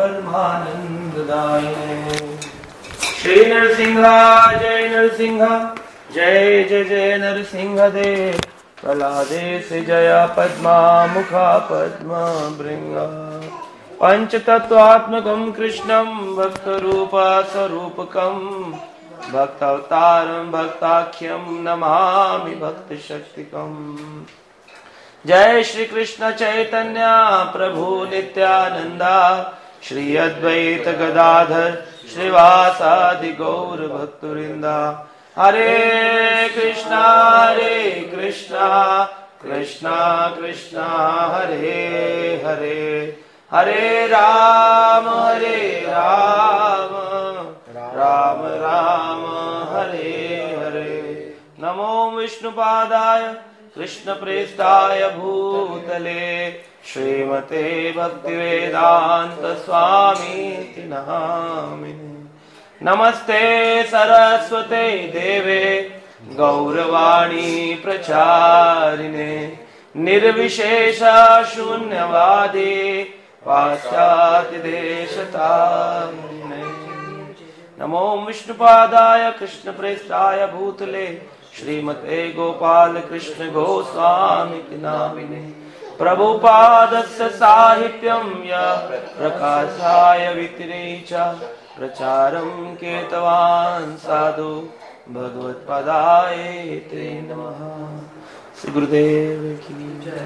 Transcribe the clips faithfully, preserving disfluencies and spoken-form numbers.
परमानंददायिने। श्री नरसिंह जय नरसिंह, जय जय जय नरसिंह देव। प्रहलादे से जया पद्मा मुखा पद्मा भृंगा। पंचतत्वात्मकं कृष्णं भक्तरूपा स्वरूपकं भक्तावतारं भक्ताख्यं नमामि भक्तशक्तिकम्। जय श्री कृष्ण चैतन्य प्रभु नित्यानंदा, श्री अद्वैत गदाधर श्रीवासादि गौर भक्तवृंदा। हरे कृष्णा हरे कृष्णा कृष्णा कृष्णा हरे हरे, हरे राम हरे राम राम राम हरे हरे। नमो विष्णुपादाय कृष्ण प्रेष्ठाय भूतले, श्रीमते भक्तिवेदांत स्वामी नामिने। नमस्ते सरस्वते देवे गौरवाणी प्रचारिणे, निर्विशेष शून्यवादी पाश्चात्य देशतारिणे। नमो विष्णुपादाय कृष्ण प्रेष्ठाय भूतले, श्रीमते गोपाल कृष्ण गोस्वामी नामिने। प्रभुपादस्य साहित्यं य प्रकाशाय वितिरेच, प्रचारं केतवान् साधु भगवत्पादाय ते नमः। श्री गुरुदेव की जय।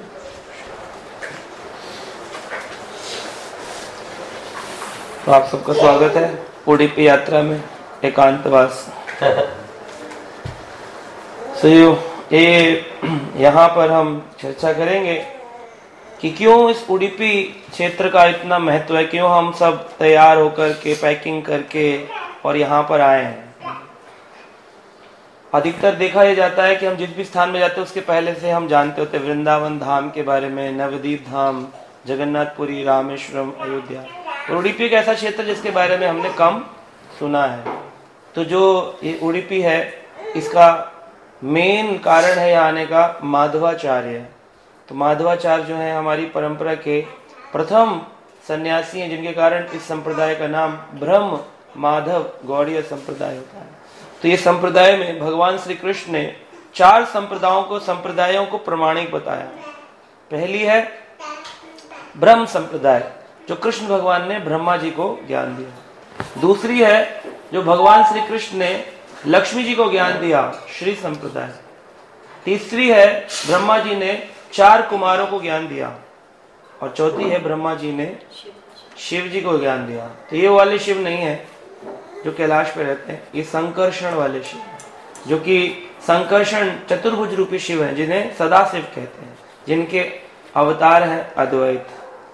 तो आप सबका स्वागत है उडुपी यात्रा में एकांतवास। तो ये यहाँ पर हम चर्चा करेंगे कि क्यों इस उडुपी क्षेत्र का इतना महत्व है, क्यों हम सब तैयार होकर के पैकिंग करके और यहाँ पर आए हैं। अधिकतर देखा यह जाता है कि हम जिस भी स्थान में जाते हैं उसके पहले से हम जानते होते हैं वृंदावन धाम के बारे में, नवदीप धाम, जगन्नाथपुरी, रामेश्वरम, अयोध्या। और उडुपी एक ऐसा क्षेत्र जिसके बारे में हमने कम सुना है। तो जो ये उडुपी है इसका मेन कारण है यहाँ आने का माधवाचार्य। तो माधवाचार्य जो है हमारी परंपरा के प्रथम सन्यासी हैं, जिनके कारण इस संप्रदाय का नाम ब्रह्म माधव गौड़ीय संप्रदाय होता है। तो ये संप्रदाय में भगवान श्री कृष्ण ने चार संप्रदायों को संप्रदायों को प्रमाणिक बताया। पहली है ब्रह्म संप्रदाय, जो कृष्ण भगवान ने ब्रह्मा जी को ज्ञान दिया। दूसरी है जो भगवान श्री कृष्ण ने लक्ष्मी जी को ज्ञान दिया, श्री संप्रदाय। तीसरी है ब्रह्मा जी ने चार कुमारों को ज्ञान दिया। और चौथी है ब्रह्मा जी ने शिव जी को ज्ञान दिया। तो ये वाले शिव नहीं है जो कैलाश पे रहते हैं, ये संकर्षण वाले शिव, जो कि संकर्षण चतुर्भुज रूपी शिव हैं, जिन्हें सदाशिव कहते हैं, जिनके अवतार हैं अद्वैत।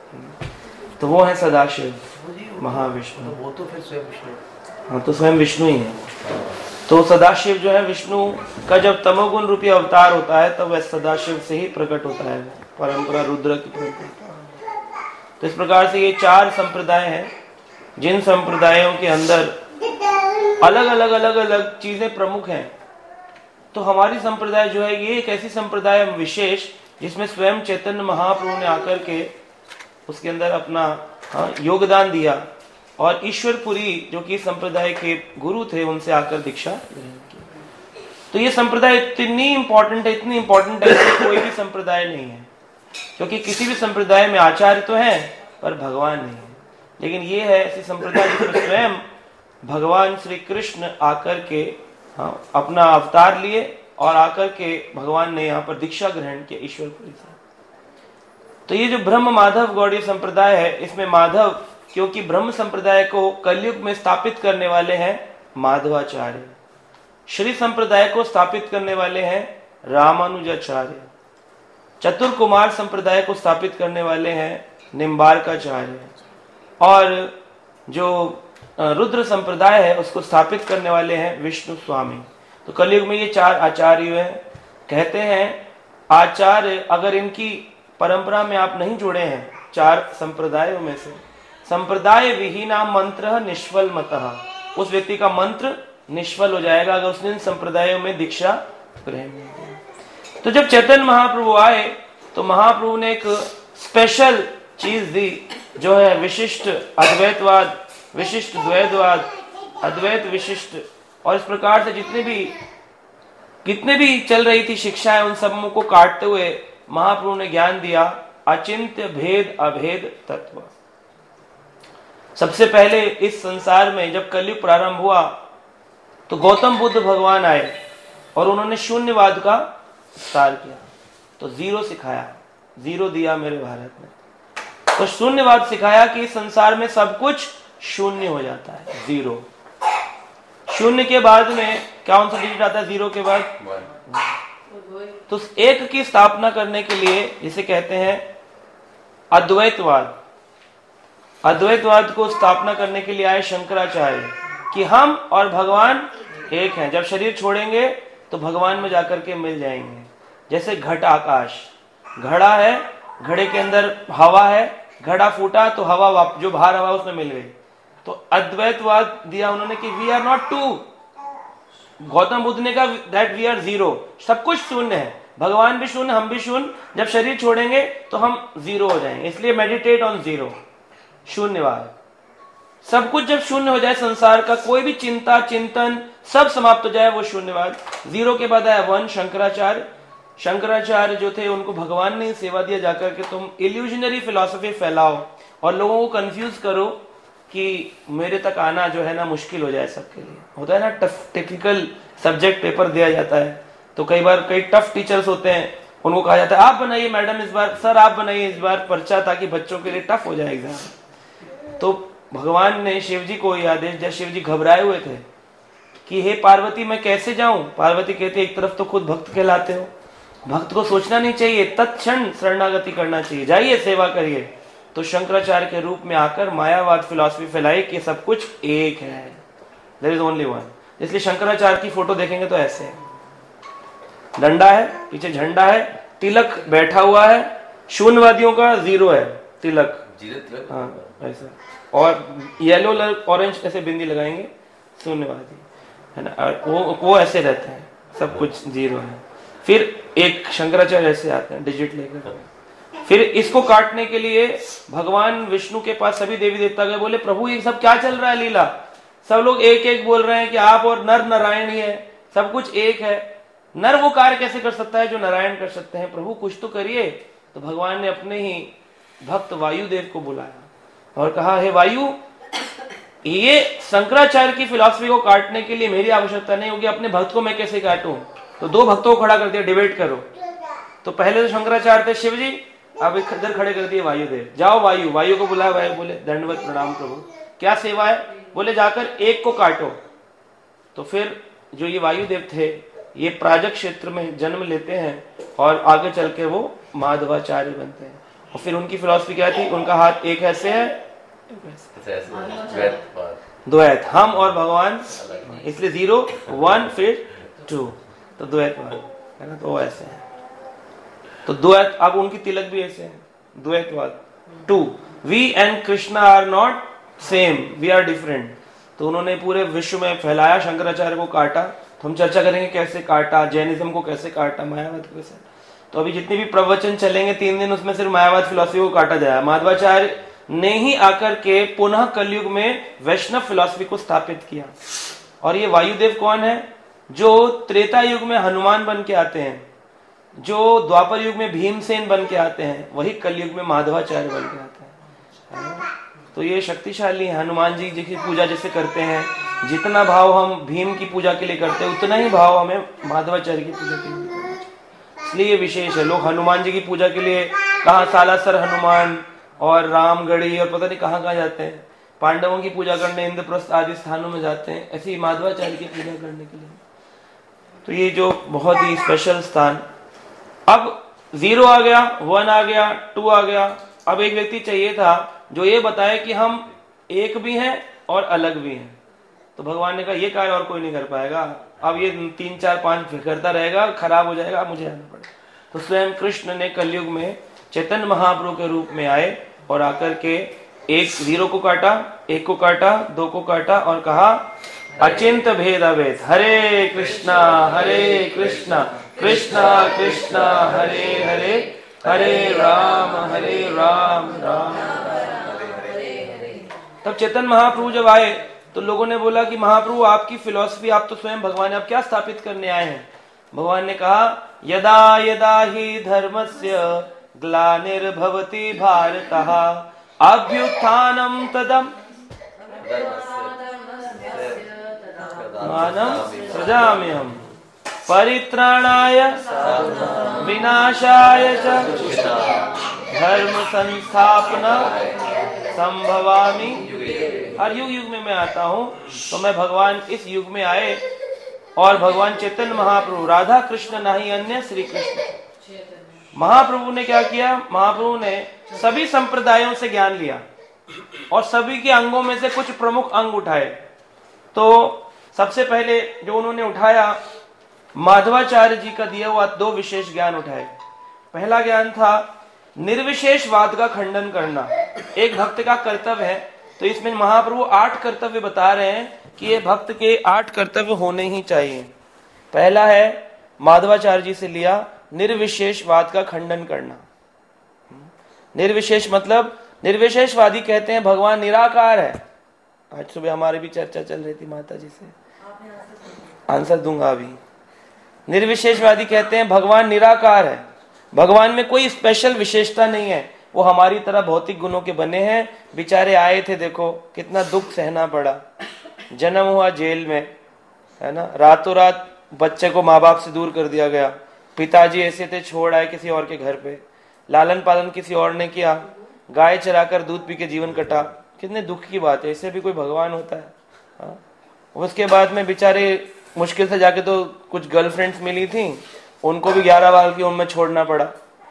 तो वो है सदाशिव महाविष्णु। वो तो फिर स्वयं विष्णु। हाँ, तो स्वयं विष्णु ही है। तो सदाशिव जो है विष्णु का जब तमोगुण रूपी अवतार होता है तब वह सदाशिव से ही प्रकट होता है, परंपरा रुद्र की परंपरा। तो इस प्रकार से ये चार संप्रदाय हैं, जिन संप्रदायों के अंदर अलग अलग अलग अलग चीजें प्रमुख हैं। तो हमारी संप्रदाय जो है ये एक ऐसी संप्रदाय विशेष जिसमें स्वयं चैतन्य महाप्रभु ने आकर के उसके अंदर अपना हाँ, योगदान दिया। और ईश्वरपुरी जो कि संप्रदाय के गुरु थे, उनसे आकर दीक्षा ग्रहण की। तो ये संप्रदाय इतनी इंपॉर्टेंट है, इतनी इंपॉर्टेंट है कि कोई भी संप्रदाय नहीं है, क्योंकि किसी भी संप्रदाय में आचार्य तो है पर भगवान नहीं है। लेकिन ये है ऐसी संप्रदाय जिसमें स्वयं भगवान श्री कृष्ण आकर के हाँ, अपना अवतार लिए और आकर के भगवान ने यहाँ पर दीक्षा ग्रहण किया ईश्वरपुरी से। तो ये जो ब्रह्म माधव गौड़ीय संप्रदाय है, इसमें माधव क्योंकि ब्रह्म संप्रदाय को कलयुग में स्थापित करने वाले हैं माधवाचार्य, श्री संप्रदाय को स्थापित करने वाले हैं रामानुजाचार्य, चतुर कुमार संप्रदाय को स्थापित करने वाले हैं निम्बार्काचार्य, और जो रुद्र संप्रदाय है उसको स्थापित करने वाले हैं विष्णु स्वामी। तो कलयुग में ये चार आचार्य हैं। कहते हैं आचार्य अगर इनकी परंपरा में आप नहीं जुड़े हैं, चार संप्रदायों में से, संप्रदाय विहीना मंत्र निष्फल मतः, उस व्यक्ति का मंत्र निष्फल हो जाएगा अगर उसने इन संप्रदायों में दीक्षा ग्रहण नहीं किया। तो जब चैतन्य महाप्रभु आए तो महाप्रभु ने एक स्पेशल चीज दी, जो है विशिष्ट अद्वैतवाद, विशिष्ट द्वैतवाद, अद्वैत विशिष्ट, और इस प्रकार से जितने भी कितने भी चल रही थी शिक्षाएं, उन सब को काटते हुए महाप्रभु ने ज्ञान दिया अचिंत्य भेद अभेद तत्व। सबसे पहले इस संसार में जब कलयुग प्रारंभ हुआ तो गौतम बुद्ध भगवान आए और उन्होंने शून्यवाद का विस्तार किया, तो जीरो सिखाया, जीरो दिया मेरे भारत में। तो शून्यवाद सिखाया कि इस संसार में सब कुछ शून्य हो जाता है, जीरो। शून्य के बाद में कौन सा डिजिट आता है जीरो के बाद? तो एक की स्थापना करने के लिए जिसे कहते हैं अद्वैतवाद, अद्वैतवाद को स्थापना करने के लिए आए शंकराचार्य कि हम और भगवान एक हैं। जब शरीर छोड़ेंगे तो भगवान में जाकर के मिल जाएंगे। जैसे घट आकाश, घड़ा है, घड़े के अंदर हवा है, घड़ा फूटा तो हवा जो बाहर हवा उसमें मिल गई। तो अद्वैतवाद दिया उन्होंने कि we are not two. Gautam Buddha ने कहा दैट वी आर जीरो, सब कुछ शून्य है, भगवान भी शून्य, हम भी शून्य। जब शरीर छोड़ेंगे तो हम जीरो हो जाएंगे, इसलिए मेडिटेट ऑन जीरो, शून्यवाद। सब कुछ जब शून्य हो जाए, संसार का कोई भी चिंता चिंतन सब समाप्त हो जाए, वो शून्यवाद। जीरो के बाद आया वन, शंकराचार्य। शंकराचार्य जो थे उनको भगवान ने सेवा दिया जाकर के तुम इल्यूजनरी फिलॉसफी फैलाओ और लोगों को कंफ्यूज करो कि मेरे तक आना जो है ना मुश्किल हो जाए सबके लिए। होता है ना टफ टिपिकल सब्जेक्ट पेपर दिया जाता है तो कई बार कई टफ टीचर्स होते हैं, उनको कहा जाता है आप बनाइए मैडम इस बार, सर आप बनाइए इस बार पर्चा ताकि बच्चों के लिए टफ हो जाए एग्जाम। तो भगवान ने शिव जी को यह आदेश दिया, शिव जी घबराए हुए थे कि हे पार्वती मैं कैसे जाऊं। पार्वती कहती एक तरफ तो खुद भक्त कहलाते हो, भक्त को सोचना नहीं चाहिए, तत्क्षण शरणागति करना चाहिए, जाइए सेवा करिए। तो शंकराचार्य के रूप में आकर मायावाद फिलॉसफी फैलाई कि सब कुछ एक है, देयर इज ओनली वन। इसलिए शंकराचार्य की फोटो देखेंगे तो ऐसे है, डंडा है, पीछे झंडा है, तिलक बैठा हुआ है, शून्यवादियों का जीरो है तिलक, हाँ ऐसा, और येलो ऑरेंज ऐसे बिंदी लगाएंगे शून्यवादी है ना, वो वो ऐसे रहते हैं, सब कुछ जीरो है। फिर एक शंकराचार्य ऐसे आते हैं डिजिट लेकर। फिर इसको काटने के लिए भगवान विष्णु के पास सभी देवी देवता गए, बोले प्रभु ये सब क्या चल रहा है लीला, सब लोग एक एक बोल रहे हैं कि आप और नर नारायण ही है, सब कुछ एक है, नर वो कार्य कैसे कर सकता है जो नारायण कर सकते हैं, प्रभु कुछ तो करिए। तो भगवान ने अपने ही भक्त वायुदेव को बुलाया और कहा हे वायु, ये शंकराचार्य की फिलॉसफी को काटने के लिए मेरी आवश्यकता नहीं होगी, अपने भक्त को मैं कैसे काटूं। तो दो भक्तों को खड़ा कर दिया, डिबेट करो। तो पहले तो शंकराचार्य थे शिव जी, अब इधर खड़े कर दिए वायुदेव, जाओ वायु, वायु को बुलाया, वायु बोले दंडवत प्रणाम प्रभु, क्या सेवा है, बोले जाकर एक को काटो। तो फिर जो ये वायुदेव थे ये प्राजक क्षेत्र में जन्म लेते हैं और आगे चल के वो माधवाचार्य बनते हैं। और फिर उनकी फिलॉसफी क्या थी, उनका हाथ एक ऐसे है, द्वैत, हम और भगवान, इसलिए जीरो वन फिर टू, तो द्वैतवाद है ना, तो ऐसे है। तो द्वैत, अब उनकी तिलक भी ऐसे है, द्वैतवाद two, we and Krishna are not same, we are different. तो उन्होंने पूरे विश्व में फैलाया, शंकराचार्य को काटा। तो हम चर्चा करेंगे कैसे काटा, जैनिज्म को कैसे काटा, मायावाद को कैसे। तो अभी जितने भी प्रवचन चलेंगे तीन दिन, उसमें सिर्फ मायावाद फिलॉसफी को काटा जाएगा। माधवाचार्य ने ही आकर के पुनः कलयुग में वैष्णव फिलॉसफी को स्थापित किया। और ये वायुदेव कौन है, जो त्रेता युग में हनुमान बन के आते हैं, जो द्वापर युग में भीमसेन बन के आते हैं, वही कलयुग में माधवाचार्य बन के आते हैं। तो ये शक्तिशाली है। हनुमान जी जी की पूजा जैसे करते हैं, जितना भाव हम भीम की पूजा के लिए करते हैं उतना ही भाव हमें माधवाचार्य की पूजा के लिए करना चाहिए। इसलिए विशेष है। लोग हनुमान जी की पूजा के लिए कहाँ सालासर हनुमान और रामगढ़ी और पता नहीं कहाँ कहाँ जाते हैं, पांडवों की पूजा करने इंद्रप्रस्थ आदि स्थानों में जाते हैं, ऐसे ही माधवाचार्य की पूजा करने के लिए। तो ये जो बहुत ही स्पेशल स्थान, अब जीरो आ गया, वन आ गया, टू आ गया। अब एक व्यक्ति चाहिए था जो ये बताए कि हम एक भी हैं और अलग भी हैं। तो भगवान ने कहा ये कार्य और कोई नहीं कर पाएगा, अब ये तीन चार पांच करता रहेगा, खराब हो जाएगा, मुझे आना पड़ेगा। तो स्वयं कृष्ण ने कलयुग में चैतन्य महाप्रभु के रूप में आए और आकर के एक जीरो को काटा, एक को काटा, दो को काटा और कहा अचिंत भेद अभेद, हरे कृष्णा हरे कृष्णा कृष्णा कृष्णा हरे हरे, हरे राम हरे राम राम राम। तब चैतन्य महाप्रभु जब आए तो लोगों ने बोला कि महाप्रभु आपकी फिलॉसफी, आप तो स्वयं भगवान हैं, आप क्या स्थापित करने आए हैं? भगवान ने कहा यदा यदा ही धर्मस्य ग्लानिर्भवति भारतः अभ्युत्थानं तदं मानं सृजाम्यहम् परित्राणाय विनाशाय च धर्म संस्थापना संभवामि। हर युग युग में मैं आता हूँ, तो मैं भगवान इस युग में आए और भगवान चैतन्य महाप्रभु, राधा कृष्ण नहीं अन्य श्री कृष्ण। महाप्रभु ने क्या किया? महाप्रभु ने सभी संप्रदायों से ज्ञान लिया और सभी के अंगों में से कुछ प्रमुख अंग उठाए। तो सबसे पहले जो उन्होंने उठाया, माधवाचार्य जी का दिया हुआ दो विशेष ज्ञान उठाए। पहला ज्ञान था निर्विशेषवाद का खंडन करना, एक भक्त का कर्तव्य है। तो इसमें महाप्रभु आठ कर्तव्य बता रहे हैं कि ये भक्त के आठ कर्तव्य होने ही चाहिए। पहला है माधवाचार्य जी से लिया, निर्विशेषवाद का खंडन करना। निर्विशेष मतलब, निर्विशेषवादी कहते हैं भगवान निराकार है। आज सुबह हमारी भी चर्चा चल रही थी माता जी से, आंसर दूंगा अभी। निर्विशेषवादी कहते हैं भगवान निराकार है, भगवान में कोई स्पेशल विशेषता नहीं है, वो हमारी तरह भौतिक गुणों के बने हैं। बेचारे आए थे, देखो कितना दुख सहना पड़ा, जन्म हुआ जेल में, है ना, रातों रात बच्चे को माँ बाप से दूर कर दिया गया, पिताजी ऐसे थे छोड़ आए किसी और के घर पे, लालन पालन किसी और ने किया, गाय चराकर दूध पी के जीवन कटा। कितने दुख की बात है, इससे भी कोई भगवान होता है? हाँ? उसके बाद में बेचारे मुश्किल से जाके तो कुछ गर्लफ्रेंड्स मिली थी, उनको भी ग्यारह बार की उम्र में छोड़ना पड़ा।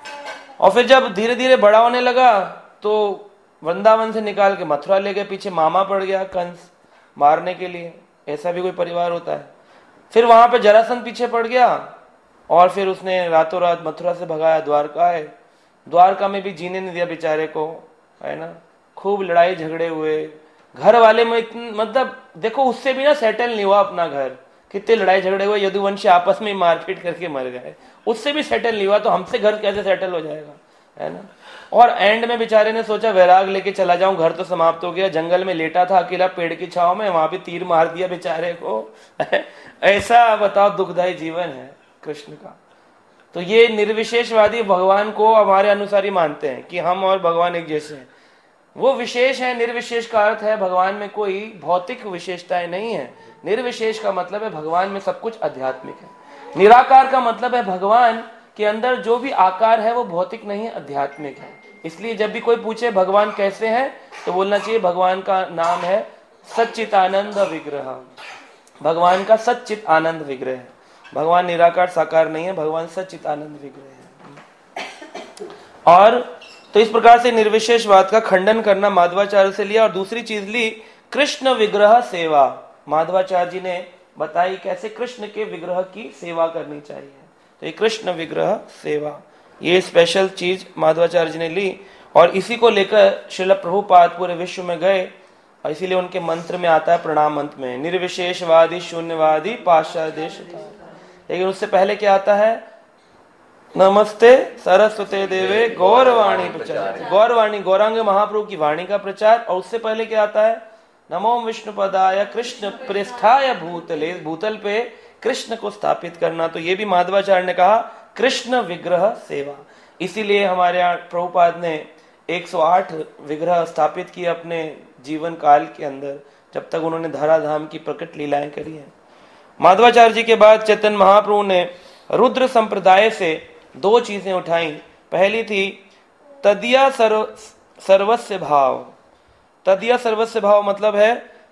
और फिर जब धीरे धीरे बड़ा होने लगा तो वृंदावन से निकाल के मथुरा ले गए, पीछे मामा पड़ गया कंस मारने के लिए। ऐसा भी कोई परिवार होता है? फिर वहां पे जरासंध पीछे पड़ गया और फिर उसने रातों रात मथुरा से भगाया, द्वारका है। द्वारका में भी जीने नहीं दिया बेचारे को, है ना, खूब लड़ाई झगड़े हुए। घर वाले में मतलब देखो, उससे भी ना सेटल नहीं हुआ अपना घर, कितने लड़ाई झगड़े हुए, यदुवंशी आपस में मारपीट करके मर गए, उससे भी सेटल नहीं हुआ, तो हमसे घर कैसे सेटल हो जाएगा, है ना। और एंड में बेचारे ने सोचा वैराग लेके चला जाऊं, घर तो समाप्त हो गया, जंगल में लेटा था अकेला पेड़ की छांव में, वहां भी तीर मार दिया बेचारे को। ऐसा बताओ दुखदायी जीवन है कृष्ण का। तो ये निर्विशेषवादी भगवान को हमारे अनुसार ही मानते हैं कि हम और भगवान एक जैसे हैं। वो विशेष है, निर्विशेष का अर्थ है भगवान में कोई भौतिक विशेषताएं नहीं है। निर्विशेष का मतलब है भगवान में सब कुछ आध्यात्मिक है। निराकार का मतलब है भगवान के अंदर जो भी आकार है वो भौतिक नहीं है, आध्यात्मिक है। इसलिए जब भी कोई पूछे भगवान कैसे हैं, तो बोलना चाहिए भगवान का नाम है सच्चिदानंद विग्रह। भगवान का सच्चित आनंद विग्रह है। भगवान निराकार साकार नहीं है, भगवान सच्चित आनंद विग्रह है। और तो इस प्रकार से निर्विशेषवाद का खंडन करना माधवाचार्य से लिया। और दूसरी चीज ली कृष्ण विग्रह सेवा। माधवाचार्य जी ने बताई कैसे कृष्ण के विग्रह की सेवा करनी चाहिए। तो ये कृष्ण विग्रह सेवा, ये स्पेशल चीज माधवाचार्य जी ने ली। और इसी को लेकर श्रील प्रभुपाद पूरे विश्व में गए, और इसीलिए उनके मंत्र में आता है, प्रणाम मंत्र में, निर्विशेषवादी शून्यवादी पाश्चात्य देश। लेकिन उससे पहले क्या आता है, नमस्ते सरस्वते देवे गौरवाणी प्रचार। गौरवाणी गौरांग महाप्रभु की वाणी का प्रचार। और उससे पहले क्या आता है, नमो विष्णुपदाय कृष्ण पृष्ठाय भूतले, भूतल पे कृष्ण को स्थापित करना। तो ये भी माधवाचार्य ने कहा कृष्ण विग्रह सेवा। इसीलिए हमारे यहाँ प्रभुपाद ने एक सौ आठ विग्रह स्थापित किए अपने जीवन काल के अंदर, जब तक उन्होंने धराधाम की प्रकट लीलाएं करी हैं। माधवाचार्य जी के बाद चैतन्य महाप्रभु ने रुद्र संप्रदाय से दो चीजें उठाई। पहली थी तदिया सर्व सर्वस्व भाव। तदिया सर्वस्व भाव मतलब है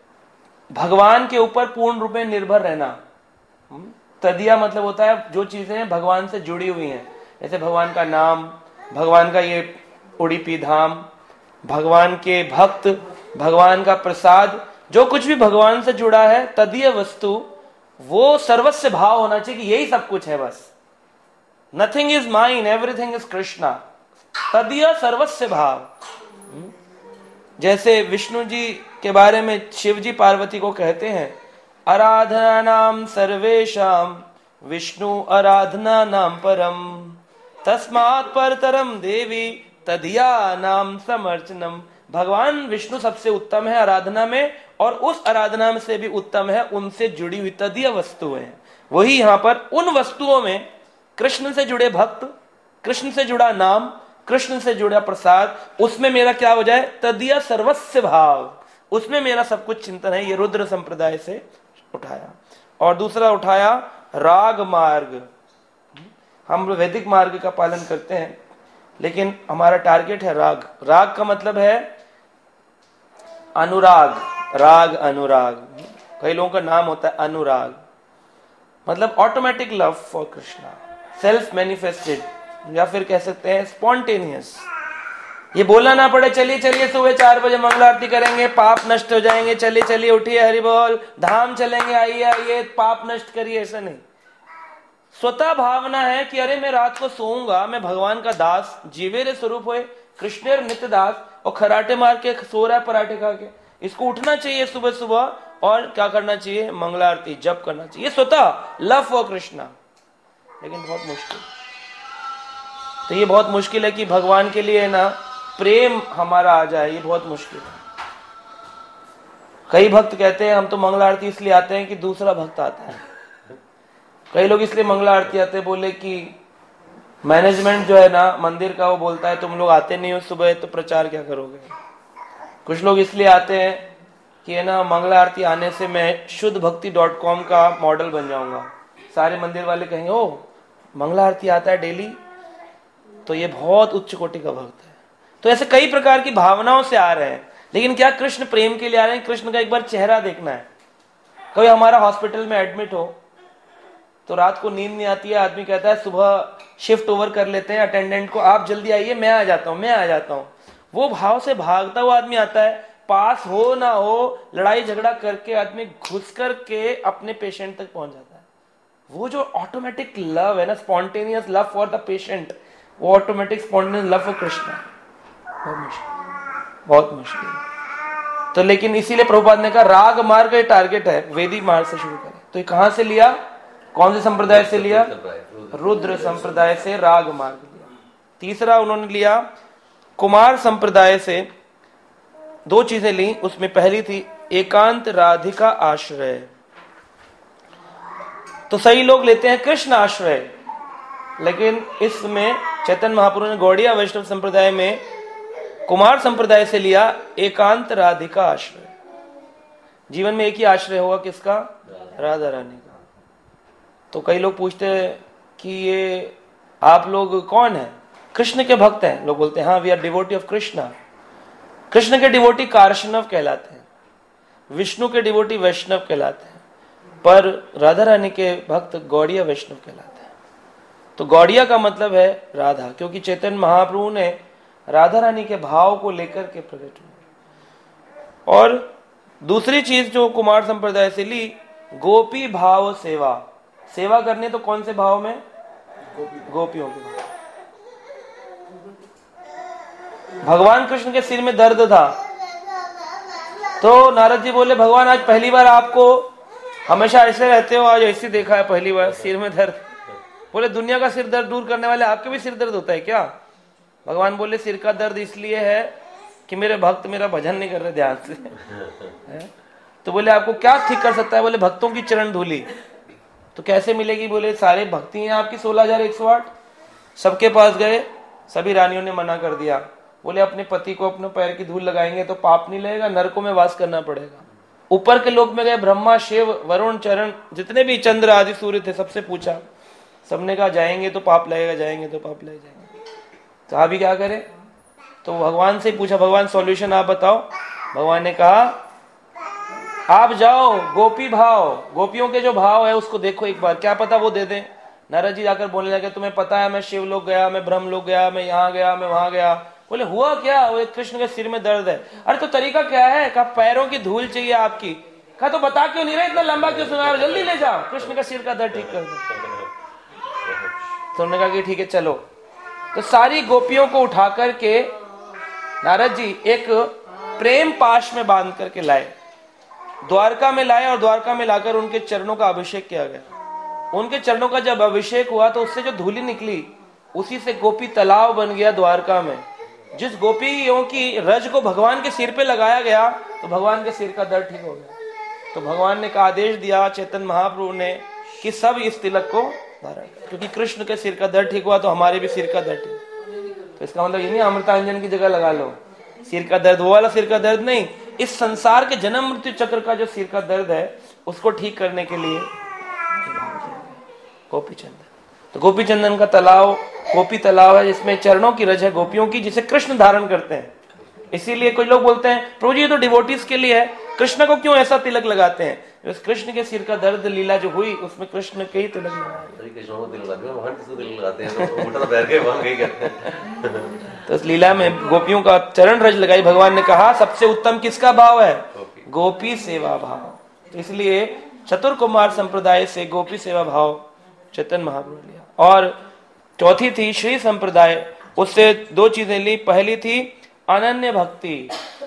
भगवान के ऊपर पूर्ण रूप में निर्भर रहना। तदिया मतलब होता है जो चीजें भगवान से जुड़ी हुई हैं, जैसे भगवान का नाम, भगवान का ये उड़ीपी धाम, भगवान के भक्त, भगवान का प्रसाद, जो कुछ भी भगवान से जुड़ा है तदीय वस्तु, वो सर्वस्व भाव होना चाहिए कि यही सब कुछ है, बस nothing is mine, everything is Krishna. तदीय सर्वस्व भाव। जैसे विष्णु जी के बारे में शिव जी पार्वती को कहते हैं, आराधना नाम सर्वेशाम विष्णु आराधना नाम परम, तस्मात् परतरम देवी तदिया नाम समर्चनम भगवान विष्णु सबसे उत्तम है आराधना में, और उस आराधना में से भी उत्तम है उनसे जुड़ी हुई तदीय वस्तुएं। वही यहां पर उन वस्तुओं में कृष्ण से जुड़े भक्त, कृष्ण से जुड़ा नाम, कृष्ण से जुड़ा प्रसाद, उसमें मेरा क्या हो जाए, तदीय सर्वस्व भाव, उसमें मेरा सब कुछ चिंतन है। ये रुद्र संप्रदाय से उठाया। और दूसरा उठाया राग मार्ग। हम वैदिक मार्ग का पालन करते हैं, लेकिन हमारा टारगेट है राग। राग का मतलब है अनुराग, राग अनुराग। कई लोगों का नाम होता है अनुराग, मतलब automatic love for Krishna, self manifested, या फिर कह सकते हैं स्पॉन्टेनियस। ये बोलना ना पड़े, चलिए चलिए सुबह चार बजे मंगला आरती करेंगे, पाप नष्ट हो जाएंगे, चलिए चलिए उठिए हरि बोल, धाम चलेंगे, आइए आइए, पाप नष्ट करिए, ऐसा नहीं। स्वतः भावना है कि अरे मैं रात को सोऊंगा, मैं भगवान का दास, जीवेरे स्वरूप होए कृष्णेर नित्य दास, और खराटे मार के सो रहा है पराठे खा के। इसको उठना चाहिए सुबह सुबह और क्या करना चाहिए, मंगला आरती जप करना चाहिए, स्वतः लव फॉर कृष्णा। लेकिन बहुत मुश्किल, तो ये बहुत मुश्किल है कि भगवान के लिए ना प्रेम हमारा आ जाए, ये बहुत मुश्किल है। कई भक्त कहते हैं हम तो मंगला आरती इसलिए आते हैं कि दूसरा भक्त आता है। कई लोग इसलिए मंगला आरती आते हैं, बोले कि मैनेजमेंट जो है ना मंदिर का, वो बोलता है तुम लोग आते नहीं हो सुबह तो प्रचार क्या करोगे। कुछ लोग इसलिए आते हैं कि है ना मंगला आरती आने से मैं शुद्ध भक्ति डॉट कॉम का मॉडल बन जाऊंगा, सारे मंदिर वाले कहेंगे ओ मंगला आरती आता है डेली, तो ये बहुत उच्च कोटि का भक्त है। तो ऐसे कई प्रकार की भावनाओं से आ रहे हैं, लेकिन क्या कृष्ण प्रेम के लिए आ रहे हैं, कृष्ण का एक बार चेहरा देखना है। कोई हमारा हॉस्पिटल में एडमिट हो तो रात को नींद नहीं आती है, आदमी कहता है सुबह शिफ्ट ओवर कर लेते हैं अटेंडेंट को, आप जल्दी आइए, मैं आ जाता हूं मैं आ जाता हूं वो भाव से भागता हुआ आदमी आता है, पास हो ना हो लड़ाई झगड़ा करके आदमी घुस करके अपने पेशेंट तक पहुंच जाता है। वो जो ऑटोमेटिक लव है ना, spontaneous love for the patient, वो automatic spontaneous love for Krishna, बहुत मुश्किल, बहुत मुश्किल। तो लेकिन इसीलिए प्रभुपाद ने कहा राग मार्ग का टारगेट है, वैदिक मार्ग से शुरू करें। तो ये कहां से लिया, कौन से संप्रदाय से लिया, रुद्र संप्रदाय से राग मार्ग लिया। तीसरा उन्होंने लिया कुमार संप्रदाय से, दो चीजें ली, उसमें पहली थी एकांत राधिका आश्रय। तो सही लोग लेते हैं कृष्ण आश्रय, लेकिन इसमें चैतन्य महाप्रभु ने गौड़िया वैष्णव संप्रदाय में कुमार संप्रदाय से लिया एकांत राधिका आश्रय। जीवन में एक ही आश्रय होगा, किसका, राधा रानी का। तो कई लोग पूछते हैं कि ये आप लोग कौन है, कृष्ण के भक्त हैं। लोग बोलते हैं हाँ we are devotee of Krishna. Krishna के डिवोटी कार्ष्णव कहलाते हैं, विष्णु के डिवोटी वैष्णव कहलाते हैं, पर राधा रानी के भक्त गौड़िया वैष्णव कहलाते हैं। तो गौड़िया का मतलब है राधा, क्योंकि चैतन्य महाप्रभु ने राधा रानी के भाव को लेकर के प्रकट हुए। और दूसरी चीज जो कुमार संप्रदाय से ली, गोपी भाव सेवा। सेवा करनी तो कौन से भाव में, गोपियों के भाव। भगवान कृष्ण के सिर में दर्द था, तो नारद जी बोले भगवान आज पहली बार आपको, हमेशा ऐसे रहते हो, आज ऐसे देखा है पहली बार सिर में दर्द। बोले दुनिया का सिर दर्द दूर करने वाले आपके भी सिर दर्द होता है क्या। भगवान बोले सिर का दर्द इसलिए है कि मेरे भक्त मेरा भजन नहीं कर रहे ध्यान से। तो बोले आपको क्या ठीक कर सकता है, बोले भक्तों की चरण धूली। तो कैसे मिलेगी, बोले सारे भक्ति हैं आपकी सोलह हजार एक सौ आठ। सबके पास गए, सभी रानियों ने मना कर दिया। बोले अपने पति को अपने पैर की धूल लगाएंगे तो पाप नहीं लगेगा, नरकों में वास करना पड़ेगा। ऊपर के लोक में गए, ब्रह्मा शिव वरुण चरण जितने भी चंद्र आदि सूर्य थे, सबसे पूछा, सबने कहा जाएंगे तो पाप लगेगा, जाएंगे तो पाप लग जाएंगे। तो अभी क्या करें, तो भगवान से पूछा भगवान सॉल्यूशन आप बताओ। भगवान ने कहा आप जाओ गोपी भाव, गोपियों के जो भाव है उसको देखो एक बार, क्या पता वो दे दें। नारद जी जाकर बोलने लगे तुम्हें पता है मैं शिव लोक गया, मैं ब्रह्म लोक गया, मैं यहाँ गया, मैं वहां गया। बोले हुआ क्या, वो कृष्ण के सिर में दर्द है। अरे तो तरीका क्या है, कहा पैरों की धूल चाहिए आपकी। कहा तो बता क्यों नहीं रहे, इतना लंबा क्यों सुना, जल्दी ले जाओ कृष्ण का सिर का दर्द ठीक कर दो। तो उन्होंने कहा कि ठीक है चलो। तो सारी गोपियों को उठा करके नारद जी एक प्रेम पाश में बांध करके लाए, द्वारका में लाए, और द्वारका में लाकर उनके चरणों का अभिषेक किया गया। उनके चरणों का जब अभिषेक हुआ तो उससे जो धूली निकली, उसी से गोपी तालाब बन गया द्वारका में। जिस गोपियों की रज को भगवान के सिर पे लगाया गया तो भगवान के सिर का दर्द ठीक हो गया। तो भगवान ने का आदेश दिया चैतन्य महाप्रभु ने कि सब इस तिलक को धारण करें, क्योंकि कृष्ण के सिर का दर्द ठीक हुआ तो हमारे भी सिर का दर्द ठीक। तो इसका मतलब ये नहीं अमृतांजन की जगह लगा लो सिर का दर्द, वो वाला सिर का दर्द नहीं, इस संसार के जन्म मृत्यु चक्र का जो सिर का दर्द है उसको ठीक करने के लिए गोपी चंदन। तो गोपी चंदन का तालाब गोपी तालाब है जिसमें चरणों की रज है गोपियों की, जिसे कृष्ण धारण करते हैं। इसीलिए कुछ लोग बोलते हैं प्रभु जी ये तो डिवोटीज के लिए है, कृष्ण को क्यों ऐसा तिलक लगाते हैं? उस कृष्ण के सिर का दर्द लीला जो हुई उसमें कृष्ण के ही तिलक लगाए। तो इस लीला में गोपियों का चरण रज लगाई। भगवान ने कहा सबसे उत्तम किसका भाव है? गोपी सेवा भाव। इसलिए चतुर कुमार संप्रदाय से गोपी सेवा भाव चैतन्य महाप्रभु लिया। और चौथी थी श्री संप्रदाय, उससे दो चीजें ली। पहली थी अनन्य भक्ति।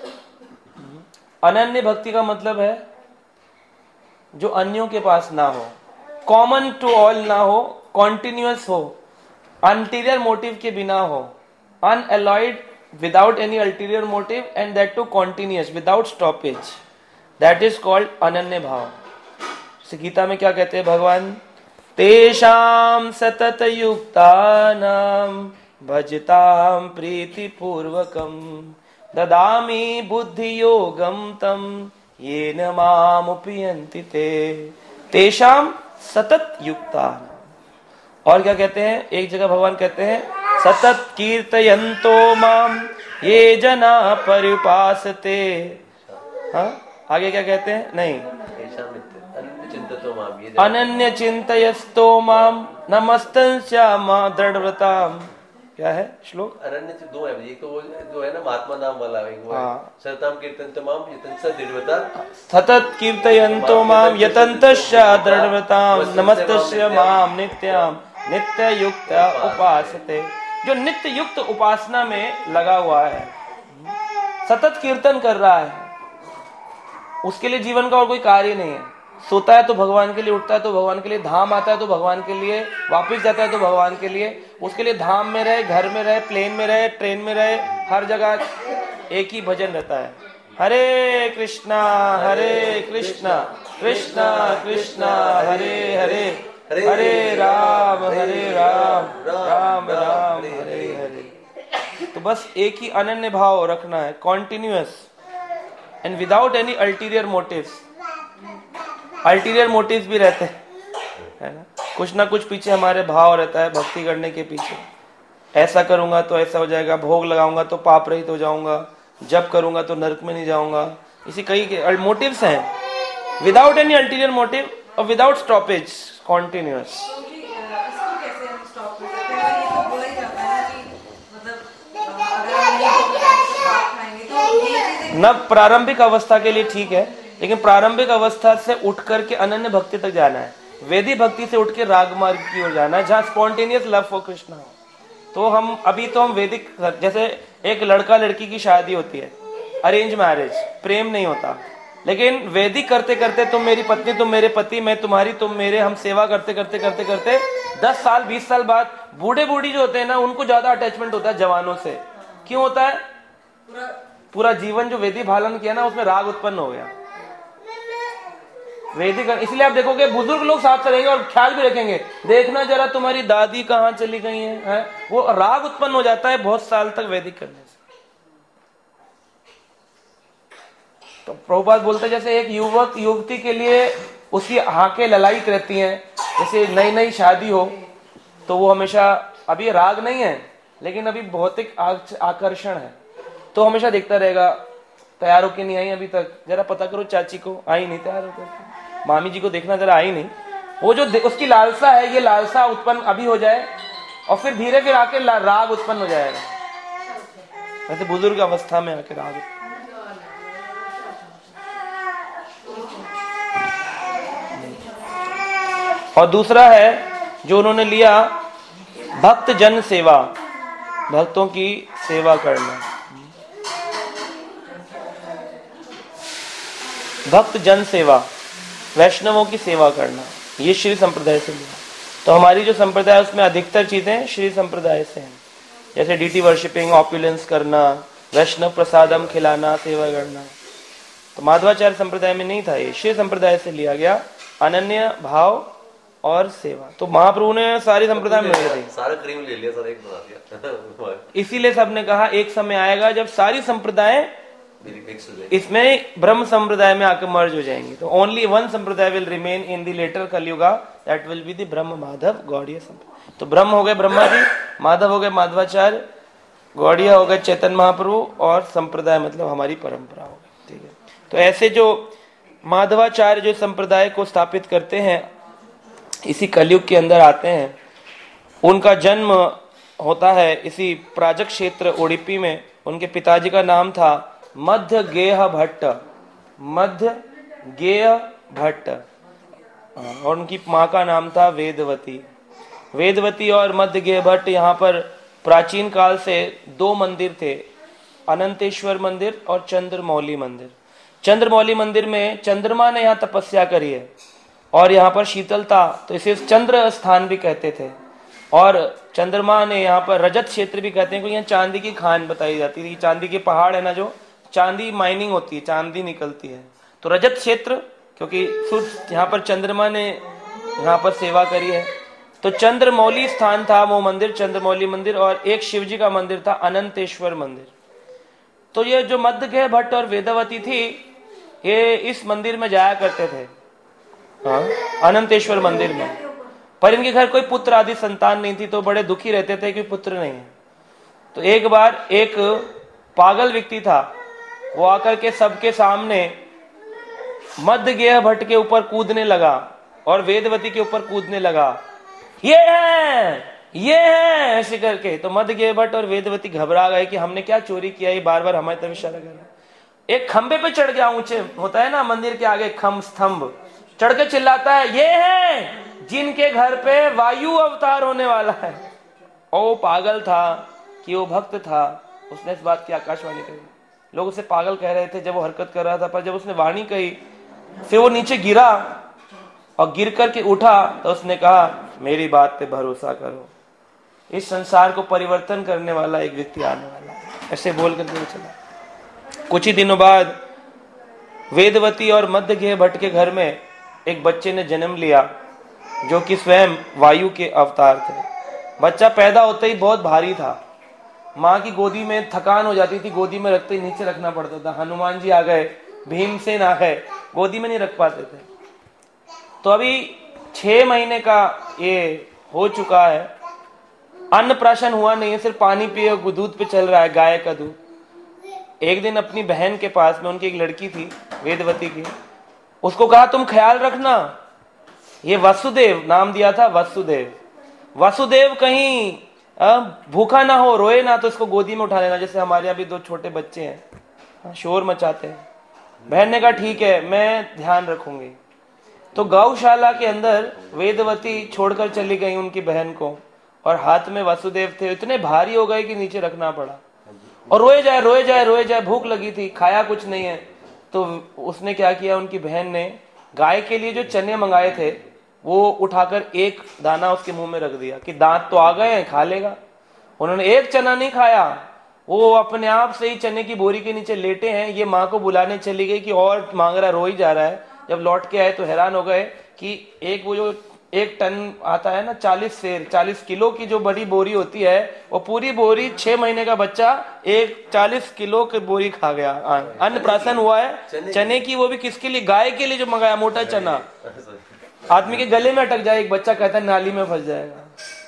अनन्य भक्ति का मतलब है जो अन्यों के पास ना हो, कॉमन टू ऑल ना हो, कॉन्टिन्यूअस हो, अल्टीरियर मोटिव के बिना हो, unalloyed without any ulterior motive and that too continuous without stoppage, that is called अनन्य भाव। गीता में क्या कहते हैं भगवान? तेषां सतत युक्तानां भजतां प्रीति पूर्वकं ददामि बुद्धि योगम तम येन माम उपयन्ति ते। तेषां सतत युक्तानां। और क्या कहते हैं? एक जगह भगवान कहते हैं सतत कीर्तयन्तो माम ये जना पर्युपासते। हाँ आगे क्या कहते हैं? नहीं, अनन्य चिंतयस्तो माम नमस्तंस्यामा दृढ़व्रताम। क्या है श्लोक? अनन्य से दो है, एक तो वो जो है ना महात्मा नाम वाला है, वो सततम कीर्तन्तो माम यतन्तस्य दृढ़व्रता, सतत कीर्तयन्तो माम यतन्तस्य दृढ़व्रताम नमस्तस्य माम नित्याम नित्य युक्त उपासते। जो नित्य युक्त उपासना में लगा हुआ है, सतत कीर्तन कर रहा है, उसके लिए जीवन का और कोई कार्य नहीं है। सोता है तो भगवान के लिए, उठता है तो भगवान के लिए, धाम आता है तो भगवान के लिए, वापस जाता है तो भगवान के लिए। उसके लिए धाम में रहे, घर में रहे, प्लेन में रहे, ट्रेन में रहे, हर जगह एक ही भजन रहता है, हरे कृष्णा हरे कृष्णा कृष्णा कृष्णा हरे हरे हरे राम हरे राम राम राम हरे हरे। तो बस एक ही अनन्य भाव रखना है, continuous and without any ulterior motives. Ulterior motives भी रहते हैं, है ना, कुछ ना कुछ पीछे हमारे भाव रहता है भक्ति करने के पीछे। ऐसा करूंगा तो ऐसा हो जाएगा, भोग लगाऊंगा तो पाप रहित हो जाऊंगा, जब करूंगा तो नरक में नहीं जाऊंगा। इसी कई मोटिव्स हैं, विदाउट एनी अल्टीरियर मोटिव और विदाउट स्टॉपेज, कॉन्टिन्यूअस। न प्रारंभिक अवस्था के लिए ठीक है, लेकिन प्रारंभिक अवस्था से उठ करके अनन्य भक्ति तक जाना है। वेदी भक्ति से उठ के राग मार्ग की ओर जाना है, जहाँ स्पॉन्टेनियस लव फॉर कृष्ण हो। तो हम अभी तो हम वैदिक, जैसे एक लड़का लड़की की शादी होती है, अरेंज मैरिज, प्रेम नहीं होता, लेकिन वैदिक करते करते तुम मेरी पत्नी, तुम मेरे पति, मैं तुम्हारी, तुम मेरे, हम सेवा करते करते करते करते दस साल बीस साल बाद बूढ़े बूढ़ी जो होते हैं ना, उनको ज्यादा अटैचमेंट होता है जवानों से। क्यों होता है? पूरा जीवन जो वेदी भालन किया ना, उसमें राग उत्पन्न हो गया वैदिक। इसलिए आप देखोगे बुजुर्ग लोग साथ चलेंगे और ख्याल भी रखेंगे, देखना जरा तुम्हारी दादी कहाँ चली गई है, है? वो राग उत्पन्न हो जाता है बहुत साल तक वैदिक करने से। तो प्रभुपाद बोलते हैं जैसे एक युवक युवती के लिए उसकी आंखें ललायित रहती हैं, जैसे नई नई शादी हो तो वो हमेशा, अभी राग नहीं है लेकिन अभी भौतिक आकर्षण है, तो हमेशा देखता रहेगा तैयार होके नहीं आई अभी तक, जरा पता करो चाची को आई नहीं तैयार होकर, मामी जी को देखना जरा आई नहीं। वो जो उसकी लालसा है, ये लालसा उत्पन्न अभी हो जाए और फिर धीरे फिर आके राग उत्पन्न हो जाएगा। वैसे बुजुर्ग अवस्था में आके राग। और दूसरा है जो उन्होंने लिया, भक्त जन सेवा, भक्तों की सेवा करना, भक्त जन सेवा, वैष्णवों की सेवा करना, ये श्री संप्रदाय से लिया। तो हमारी जो संप्रदाय उसमें अधिकतर चीजें श्री संप्रदाय से हैं। जैसे डीटी वर्शिपिंग, ऑप्युलेंस करना, वैष्णव प्रसादम खिलाना, सेवा करना। तो माधवाचार्य संप्रदाय में नहीं था, ये श्री संप्रदाय से लिया गया, अनन्य भाव और सेवा। तो महाप्रभु ने सारी संप्रदाय में दी, सारा क्रीम ले लिया, सारा एक बना दिया। इसीलिए सबने कहा एक समय आएगा जब सारी संप्रदाय इसमें ब्रह्म संप्रदाय में आकर मर्ज हो जाएंगे। तो ओनली वन संप्रदाय will remain in the latter Kaliyuga, that will be the Brahma Madhva Gaudiya संप्रदाय। तो ब्रह्म हो गए ब्रह्मा जी, माधव हो गए माधवाचार्य, गौड़ीय हो गए चैतन्य महाप्रभु, और संप्रदाय मतलब हमारी परंपरा हो गई। ठीक है, तो ऐसे जो माधवाचार्य जो संप्रदाय को स्थापित करते हैं, इसी कलयुग के अंदर आते हैं। उनका जन्म होता है इसी प्राजक क्षेत्र उड़ीपी में। उनके पिताजी का नाम था मध्य गेह भट्ट, मध्य गेह भट्ट, और उनकी माँ का नाम था वेदवती। वेदवती और मध्य गेह भट्ट, यहाँ पर प्राचीन काल से दो मंदिर थे, अनंतेश्वर मंदिर और चंद्रमौली मंदिर। चंद्रमौली मंदिर में चंद्रमा ने यहाँ तपस्या करी है और यहाँ पर शीतलता, तो इसे चंद्र स्थान भी कहते थे। और चंद्रमा ने यहाँ पर रजत क्षेत्र भी कहते हैं, क्योंकि यहाँ चांदी की खान बताई जाती थी। चांदी के पहाड़ है ना, जो चांदी माइनिंग होती है, चांदी निकलती है, तो रजत क्षेत्र, क्योंकि सूर्य यहाँ पर चंद्रमा ने यहाँ पर सेवा करी है। तो चंद्रमौली स्थान था वो मंदिर, चंद्रमौली मंदिर। और एक शिवजी का मंदिर था अनंतेश्वर मंदिर। तो ये जो मध्यगेह भट्ट और वेदवती थी, ये इस मंदिर में जाया करते थे, हाँ, अनंतेश्वर मंदिर में। पर इनके घर कोई पुत्र आदि संतान नहीं थी, तो बड़े दुखी रहते थे कि पुत्र नहीं है। तो एक बार एक पागल व्यक्ति था, वो आकर के सबके सामने मध्यगेह भट्ट के ऊपर कूदने लगा और वेदवती के ऊपर कूदने लगा, ये है, ये है, ऐसे करके। तो मध्यगेह भट्ट और वेदवती घबरा गए कि हमने क्या चोरी किया, ये बार बार हमारी तरफ इशारा कर रहा है। एक खंबे पे चढ़ गया, ऊंचे होता है ना मंदिर के आगे खम्भ, स्तंभ, चढ़ के चिल्लाता है, ये है जिनके घर पे वायु अवतार होने वाला है। और वो पागल था कि वो भक्त था, उसने इस बात की आकाशवाणी कही। लोग उसे पागल कह रहे थे जब वो हरकत कर रहा था, पर जब उसने वाणी कही, फिर वो नीचे गिरा और गिर करके उठा, तो उसने कहा मेरी बात पे भरोसा करो, इस संसार को परिवर्तन करने वाला एक व्यक्ति आने वाला है। ऐसे बोल करके चला। कुछ ही दिनों बाद वेदवती और मध्यगेह भट्ट के घर में एक बच्चे ने जन्म लिया, जो कि स्वयं वायु के अवतार थे। बच्चा पैदा होते ही बहुत भारी था, माँ की गोदी में थकान हो जाती थी, गोदी में रखते ही नीचे रखना पड़ता था। हनुमान जी आ गए, भीमसेन आ गए, गोदी में नहीं रख पाते थे। तो अभी छह महीने का ये हो चुका है, अन्नप्राशन हुआ नहीं है, सिर्फ पानी पिए, दूध पे चल रहा है, गाय का दूध। एक दिन अपनी बहन के पास में, उनकी एक लड़की थी वेदवती की, उसको कहा तुम ख्याल रखना, ये वसुदेव नाम दिया था, वसुदेव, वसुदेव कहीं भूखा ना हो, रोए ना, तो इसको गोदी में उठा लेना। जैसे हमारे यहाँ भी दो छोटे बच्चे हैं, शोर मचाते हैं। बहन ने कहा ठीक है, मैं ध्यान रखूंगी। तो गौशाला के अंदर वेदवती छोड़कर चली गई उनकी बहन को, और हाथ में वसुदेव थे, इतने भारी हो गए कि नीचे रखना पड़ा। और रोए जाए रोए जाए रोए जाए, भूख लगी थी, खाया कुछ नहीं है। तो उसने क्या किया, उनकी बहन ने गाय के लिए जो चने मंगाए थे वो उठाकर एक दाना उसके मुंह में रख दिया कि दांत तो आ गए हैं, खा लेगा। उन्होंने एक चना नहीं खाया, वो अपने आप से ही चने की बोरी के नीचे लेटे हैं। ये माँ को बुलाने चली गई कि और मांग रहा, रो ही जा रहा है। जब लौट के आए तो हैरान हो गए कि एक वो जो एक टन आता है ना, चालीस सेर, चालीस किलो की जो बड़ी बोरी होती है, वो पूरी बोरी छह महीने का बच्चा एक चालीस किलो की बोरी खा गया। अन्न प्राशन हुआ है चने, चने की, वो भी किसके लिए, गाय के लिए जो मंगाया मोटा चना। आदमी के गले में अटक जाए, एक बच्चा कहता है नाली में फंस जाएगा।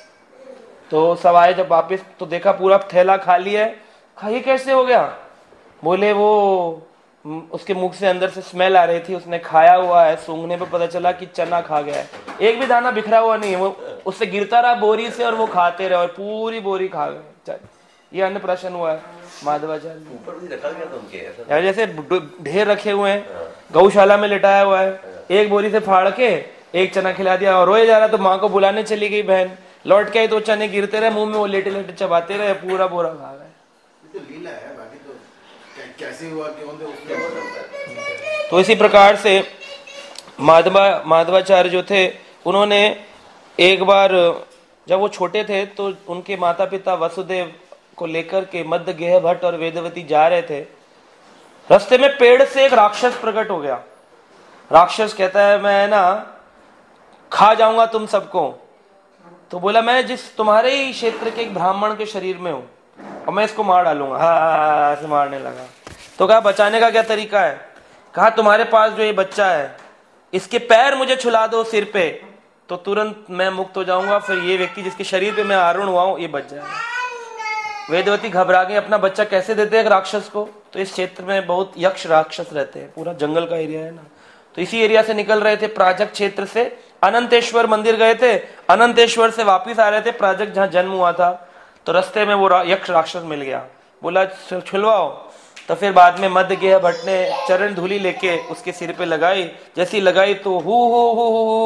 तो सब आए जब वापिस, तो देखा पूरा थैला खाली है। ये कैसे हो गया? बोले वो उसके मुख से अंदर से स्मेल आ रही थी, उसने खाया हुआ है, सूंघने पे पता चला कि चना खा गया है। एक भी दाना बिखरा हुआ नहीं है, वो उससे गिरता रहा बोरी से और वो खाते रहे और पूरी बोरी खा गए। ये अन्न प्राशन हुआ है माधवाचार्य। ऊपर भी रखा गया था उनके, जैसे ढेर रखे हुए हैं, गौशाला में लिटाया हुआ है। एक बोरी से फाड़ के एक चना खिला दिया और रोए जा रहा। तो माँ को बुलाने चली गई बहन, लौट के आई तो चने गिरते रहे मुंह में, वो लेटे लेटे चबाते रहे, पूरा बोरा खा गए। कैसे हुआ कि उसने? तो इसी प्रकार से माधवा माधवाचार्य जो थे, उन्होंने एक बार जब वो छोटे थे तो उनके माता पिता वसुदेव को लेकर के मध्य गेह भट्ट और वेदवती जा रहे थे। रास्ते में पेड़ से एक राक्षस प्रकट हो गया। राक्षस कहता है मैं ना खा जाऊंगा तुम सबको। तो बोला मैं जिस तुम्हारे ही क्षेत्र के एक ब्राह्मण के शरीर में हूं और मैं इसको मार डालूंगा। हाँ ऐसे मारने लगा। तो कहा बचाने का क्या तरीका है? कहा तुम्हारे पास जो ये बच्चा है इसके पैर मुझे छुला दो सिर पे, तो तुरंत मैं मुक्त हो जाऊंगा, फिर ये व्यक्ति जिसके शरीर पे मैं आरूढ़ हुआ हूं ये बच जाएगा। वेदवती घबरा गई, अपना बच्चा कैसे देते हैं राक्षस को? तो इस क्षेत्र में बहुत यक्ष राक्षस रहते हैं, पूरा जंगल का एरिया है ना। तो इसी एरिया से निकल रहे थे, प्राजक क्षेत्र से अनंतेश्वर मंदिर गए थे, अनंतेश्वर से वापिस आ रहे थे प्राजक जहां जन्म हुआ था। तो रास्ते में वो यक्ष राक्षस मिल गया, बोला छुलवाओ। तो फिर बाद में मध्य गेह भट्ट ने चरण धूलि लेके उसके सिर पे लगाई, जैसी लगाई तो हु हु हु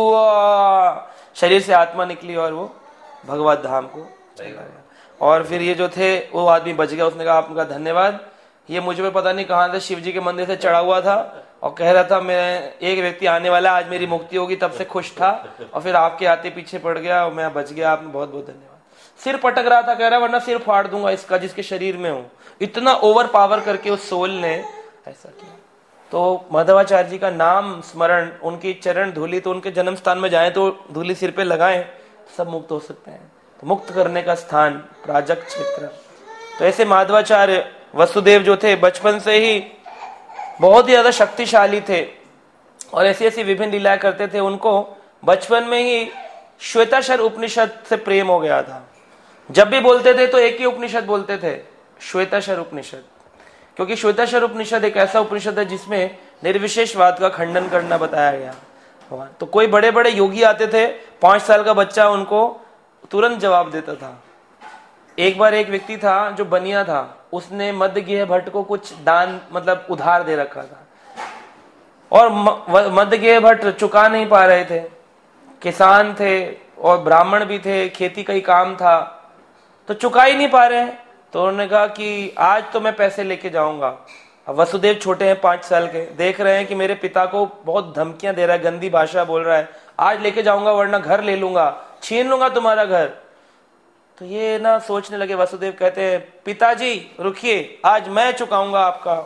हु शरीर से आत्मा निकली और वो भगवत धाम को चला गया। और फिर ये जो थे वो आदमी बच गया। उसने कहा आपका धन्यवाद, ये मुझ पे पता नहीं कहां से शिव जी के मंदिर से चढ़ा हुआ था और कह रहा था मैं एक व्यक्ति आने वाला आज मेरी मुक्ति होगी, तब से खुश था और फिर आपके आते पीछे पड़ गया और मैं बच गया। आपने बहुत बहुत धन्यवाद। सिर पटक रहा था, कह रहा वरना सिर फाड़ दूंगा इसका जिसके शरीर में हूं। इतना ओवर पावर करके उस सोल ने ऐसा किया। तो माधवाचार्य जी का नाम स्मरण, उनकी चरण धूलि, तो उनके जन्म स्थान में जाएं तो धूलि सिर पे लगाएं, सब मुक्त हो सकते हैं। तो मुक्त करने का स्थान प्राजक क्षेत्र। तो ऐसे माधवाचार्य वसुदेव जो थे बचपन से ही बहुत ही ज्यादा शक्तिशाली थे और ऐसी ऐसी विभिन्न लीलाएं करते थे। उनको बचपन में ही श्वेताक्षर उपनिषद से प्रेम हो गया था। जब भी बोलते थे तो एक ही उपनिषद बोलते थे, श्वेताक्षर उपनिषद, क्योंकि श्वेताक्षर उपनिषद एक ऐसा उपनिषद है जिसमें निर्विशेषवाद का खंडन करना बताया गया। तो कोई बड़े बड़े योगी आते थे, पांच साल का बच्चा उनको तुरंत जवाब देता था। एक बार एक व्यक्ति था जो बनिया था, उसने मध्य गेह भट्ट को कुछ दान मतलब उधार दे रखा था और मध्य गेह भट्ट चुका नहीं पा रहे थे। किसान थे और ब्राह्मण भी थे, खेती का ही काम था, तो चुका ही नहीं पा रहे हैं। तो उन्होंने कहा कि आज तो मैं पैसे लेके जाऊंगा। अब वसुदेव छोटे हैं, पांच साल के, देख रहे हैं कि मेरे पिता को बहुत धमकियां दे रहा है, गंदी भाषा बोल रहा है, आज लेके जाऊंगा वरना घर ले लूंगा, छीन लूंगा तुम्हारा घर। तो ये ना सोचने लगे। वसुदेव कहते हैं पिताजी रुकिए, आज मैं चुकाऊंगा आपका।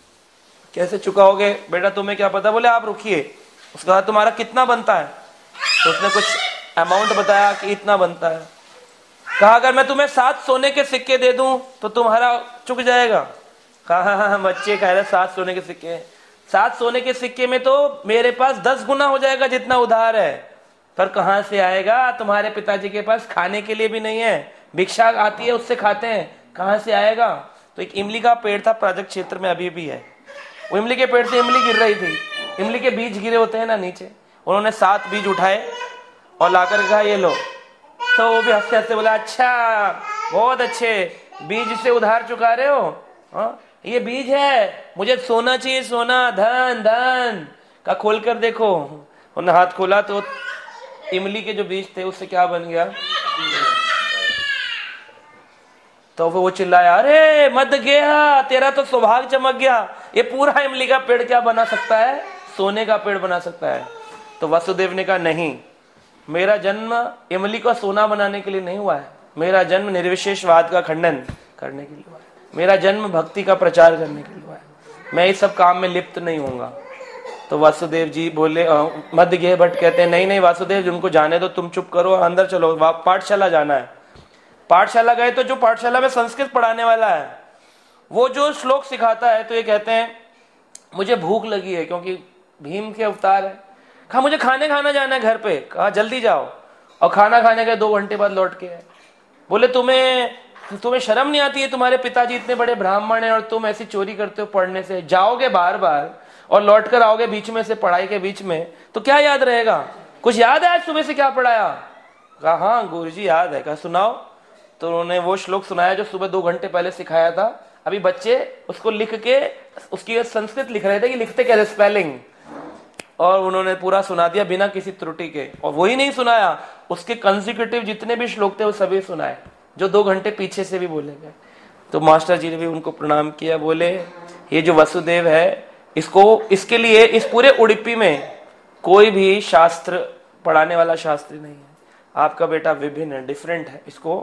कैसे चुकाओगे बेटा, तुम्हें क्या पता? बोले आप रुकिए। उसके बाद तुम्हारा कितना बनता है? तो उसने कुछ अमाउंट बताया कि इतना बनता है। कहा अगर मैं तुम्हें सात सोने के सिक्के दे दूं तो तुम्हारा चुक जाएगा? कहा हाँ बच्चे कह रहे सात सोने के सिक्के, सात सोने के सिक्के में तो मेरे पास दस गुना हो जाएगा जितना उधार है, पर कहां से आएगा? तुम्हारे पिताजी के पास खाने के लिए भी नहीं है, भिक्षा आती है उससे खाते हैं, कहां से आएगा? तो एक इमली का पेड़ था प्राजक क्षेत्र में, अभी भी है। वो इमली के पेड़ से इमली गिर रही थी, इमली के बीज गिरे होते हैं ना नीचे, उन्होंने सात बीज उठाए और लाकर कहा ये लो। तो वो भी हंसते हंसते बोला अच्छा बहुत अच्छे, बीज से उधार चुका रहे हो? हा? ये बीज है, मुझे सोना चाहिए, सोना, धन धन का खोल कर देखो। उन्होंने हाथ खोला तो इमली के जो बीज थे उससे क्या बन गया? तो वो चिल्लाया अरे मत गया, तेरा तो सौभाग्य चमक गया, ये पूरा इमली का पेड़ क्या बना सकता है? सोने का पेड़ बना सकता है। तो वसुदेव ने कहा नहीं, मेरा जन्म इमली को सोना बनाने के लिए नहीं हुआ है, मेरा जन्म निर्विशेषवाद का खंडन करने के लिए हुआ है, मेरा जन्म भक्ति का प्रचार करने के लिए हुआ है, मैं इस सब काम में लिप्त नहीं होऊंगा। तो वासुदेव जी बोले, मध्य गेह भट्ट कहते हैं नहीं नहीं वासुदेव जी उनको जाने दो, तुम चुप करो, अंदर चलो, पाठशाला जाना है। पाठशाला गए तो जो पाठशाला में संस्कृत पढ़ाने वाला है वो जो श्लोक सिखाता है, तो ये कहते हैं मुझे भूख लगी है क्योंकि भीम के अवतार है। कहा मुझे खाने खाना जाना है घर पे। कहा जल्दी जाओ। और खाना खाने के दो घंटे बाद लौट के आए। बोले तुम्हें तुम्हें शर्म नहीं आती है? तुम्हारे पिताजी इतने बड़े ब्राह्मण हैं और तुम ऐसी चोरी करते हो पढ़ने से, जाओगे बार बार और लौट कर आओगे बीच में से, पढ़ाई के बीच में, तो क्या याद रहेगा? कुछ याद है आज सुबह से क्या पढ़ाया? कहा हाँ गुरुजी याद है। कहा सुनाओ। तो उन्होंने वो श्लोक सुनाया जो सुबह दो घंटे पहले सिखाया था। अभी बच्चे उसको लिख के, उसकी संस्कृत लिख रहे थे कि लिखते कैसे, स्पेलिंग, और उन्होंने पूरा सुना दिया बिना किसी त्रुटि के। और वही नहीं सुनाया, उसके कंसेक्यूटिव जितने भी श्लोक थे वो सभी सुनाए जो दो घंटे पीछे से भी बोले गए। तो मास्टर जी ने भी उनको प्रणाम किया, बोले ये जो वसुदेव है इसको, इसके लिए इस पूरे उडुपी में कोई भी शास्त्र पढ़ाने वाला शास्त्री नहीं है, आपका बेटा विभिन्न है, डिफरेंट है, इसको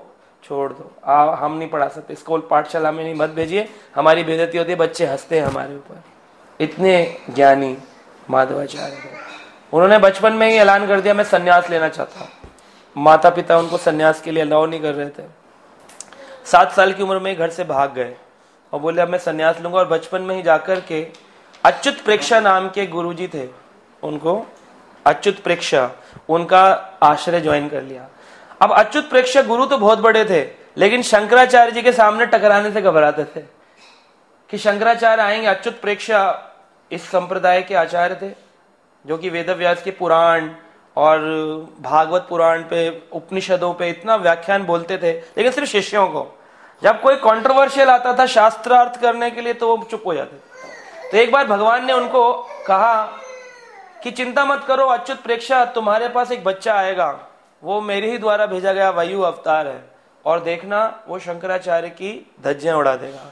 छोड़ दो, आ, हम नहीं पढ़ा सकते, स्कूल पाठशाला में नहीं, मत भेजिए, हमारी बेइज्जती होती है, बच्चे हंसते हैं हमारे ऊपर। इतने ज्ञानी माधवाचार्य थे। उन्होंने बचपन में ही ऐलान कर दिया मैं सन्यास लेना चाहता हूँ। माता पिता उनको सन्यास के लिए अलाउ नहीं कर रहे थे। सात साल की उम्र में घर से भाग गए और बोले अब मैं सन्यास लूंगा। और बचपन में ही जाकर के अच्युत प्रेक्षा नाम के गुरुजी थे, उनको अच्युत प्रेक्षा, उनका आश्रय ज्वाइन कर लिया। अब अच्युत प्रेक्षा गुरु तो बहुत बड़े थे, लेकिन शंकराचार्य जी के सामने टकराने से घबराते थे कि शंकराचार्य आएंगे। अच्युत प्रेक्षा इस संप्रदाय के आचार्य थे, जो कि वेदव्यास के पुराण और भागवत पुराण पे, उपनिषदों पे इतना व्याख्यान बोलते थे, लेकिन सिर्फ शिष्यों को। जब कोई कंट्रोवर्शियल आता था शास्त्रार्थ करने के लिए तो वो चुप हो जाते। तो एक बार भगवान ने उनको कहा कि चिंता मत करो अच्युत प्रेक्षा, तुम्हारे पास एक बच्चा आएगा, वो मेरे ही द्वारा भेजा गया वायु अवतार है, और देखना वो शंकराचार्य की धज्जियां उड़ा देगा।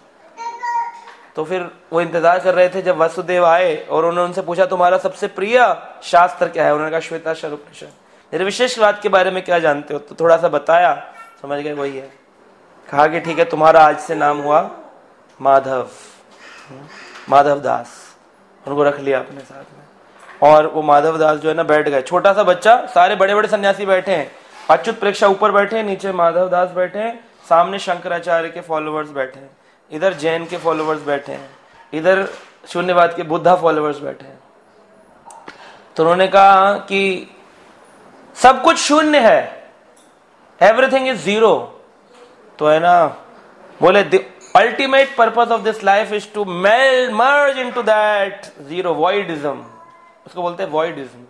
तो फिर वो इंतजार कर रहे थे जब वसुदेव आए और उन्होंने उनसे पूछा तुम्हारा सबसे प्रिय शास्त्र क्या है। उन्होंने कहा श्वेताश्वर उपनिषद। मेरे विशेष बात के बारे में क्या जानते हो? तो थोड़ा सा बताया, समझ गए वही है। कहा कि ठीक है, तुम्हारा आज से नाम हुआ माधव, माधव दास। उनको रख लिया अपने साथ में, और वो माधव दास जो है ना बैठ गए। छोटा सा बच्चा, सारे बड़े बड़े सन्यासी बैठे हैं, अच्युत प्रेक्षा ऊपर बैठे हैं, नीचे माधव दास बैठे हैं, सामने शंकराचार्य के फॉलोअर्स बैठे हैं, इधर जैन के फॉलोअर्स बैठे हैं, इधर शून्यवाद के बुद्धा फॉलोअर्स बैठे हैं। तो उन्होंने कहा कि सब कुछ शून्य है, एवरीथिंग इज जीरो। तो है ना, बोले the ultimate purpose of this life is to melt merge into that zero, voidism, उसको बोलते हैं वॉइडिज्म।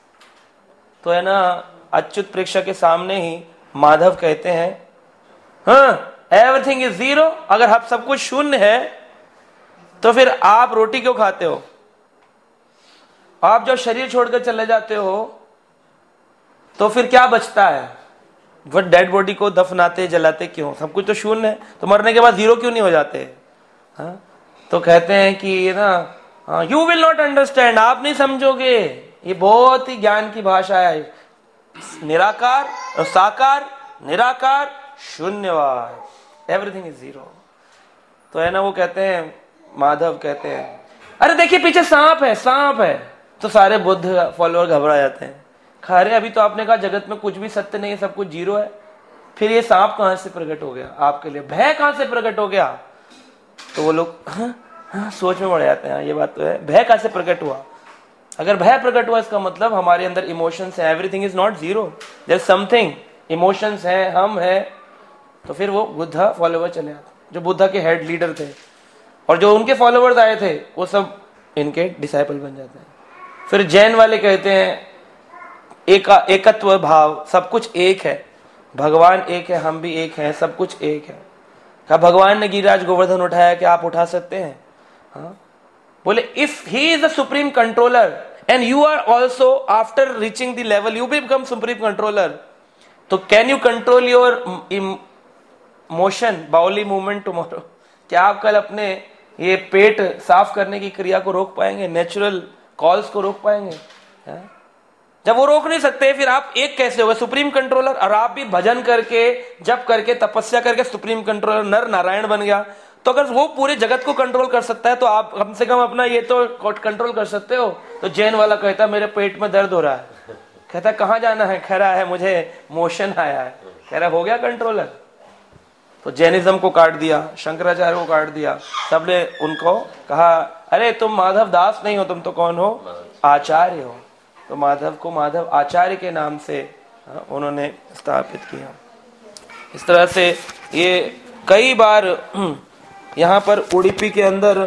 तो है ना, अच्युत प्रेक्षा के सामने ही माधव कहते हैं हाँ एवरीथिंग इज जीरो, अगर आप सब कुछ शून्य है तो फिर आप रोटी क्यों खाते हो? आप जब शरीर छोड़कर चले जाते हो तो फिर क्या बचता है? वो डेड बॉडी को दफनाते जलाते क्यों? सब कुछ तो शून्य है, तो मरने के बाद जीरो क्यों नहीं हो जाते? हाँ? तो कहते हैं कि ना यू विल नॉट अंडरस्टैंड, आप नहीं समझोगे, ये बहुत ही ज्ञान की भाषा है। निराकार और साकार, निराकार शून्यवाद, एवरीथिंग इज जीरो। तो है ना, वो कहते हैं, माधव कहते हैं अरे देखिए पीछे सांप है, सांप है। तो सारे बुद्ध फॉलोअर घबरा जाते हैं। खैर अभी तो आपने कहा जगत में कुछ भी सत्य नहीं है, सब कुछ जीरो है, फिर ये सांप कहां से प्रकट हो गया आपके लिए? भय कहां से प्रकट हो गया? तो वो लोग हाँ, हाँ, सोच में पड़ जाते हैं। ये बात तो है, भय कहां से प्रकट हुआ? अगर भय प्रकट हुआ इसका मतलब हमारे अंदर इमोशंस है, everything is not zero, there something, emotions है, हम है। तो फिर वो बुद्धा फॉलोवर चले आते, जो बुद्धा के हेड लीडर थे, और जो उनके फॉलोवर्स आए थे वो सब इनके डिसाइपल बन जाते हैं। फिर जैन वाले कहते हैं एक एकत्व भाव, सब कुछ एक है, भगवान एक है, हम भी एक हैं, सब कुछ एक है। कहा भगवान ने गिरिराज गोवर्धन उठाया, क्या आप उठा सकते हैं? हाँ? बोले if he is the supreme controller and you are also after reaching the level you भी बिकम सुप्रीम कंट्रोलर, तो can you control your motion, bodily movement tomorrow? क्या आप कल अपने ये पेट साफ करने की क्रिया को रोक पाएंगे, नेचुरल कॉल्स को रोक पाएंगे? है? जब वो रोक नहीं सकते फिर आप एक कैसे होगा सुप्रीम कंट्रोलर? और आप भी भजन करके, जप करके, तपस्या करके सुप्रीम कंट्रोलर नर नारायण बन गया। तो अगर वो पूरे जगत को कंट्रोल कर सकता है तो आप कम से कम अपना ये तो कंट्रोल कर सकते हो। तो जैन वाला कहता मेरे पेट में दर्द हो रहा है, कहता कहाँ जाना है? कह रहा है मुझे मोशन आया है। कह रहा हो गया कंट्रोलर। तो जैनिज्म को काट दिया, शंकराचार्य को काट दिया, सबने उनको कहा अरे तुम माधव दास नहीं हो, तुम तो कौन हो? आचार्य हो। तो माधव को माधव आचार्य के नाम से उन्होंने स्थापित किया। इस तरह से ये कई बार यहाँ पर उडुपी के अंदर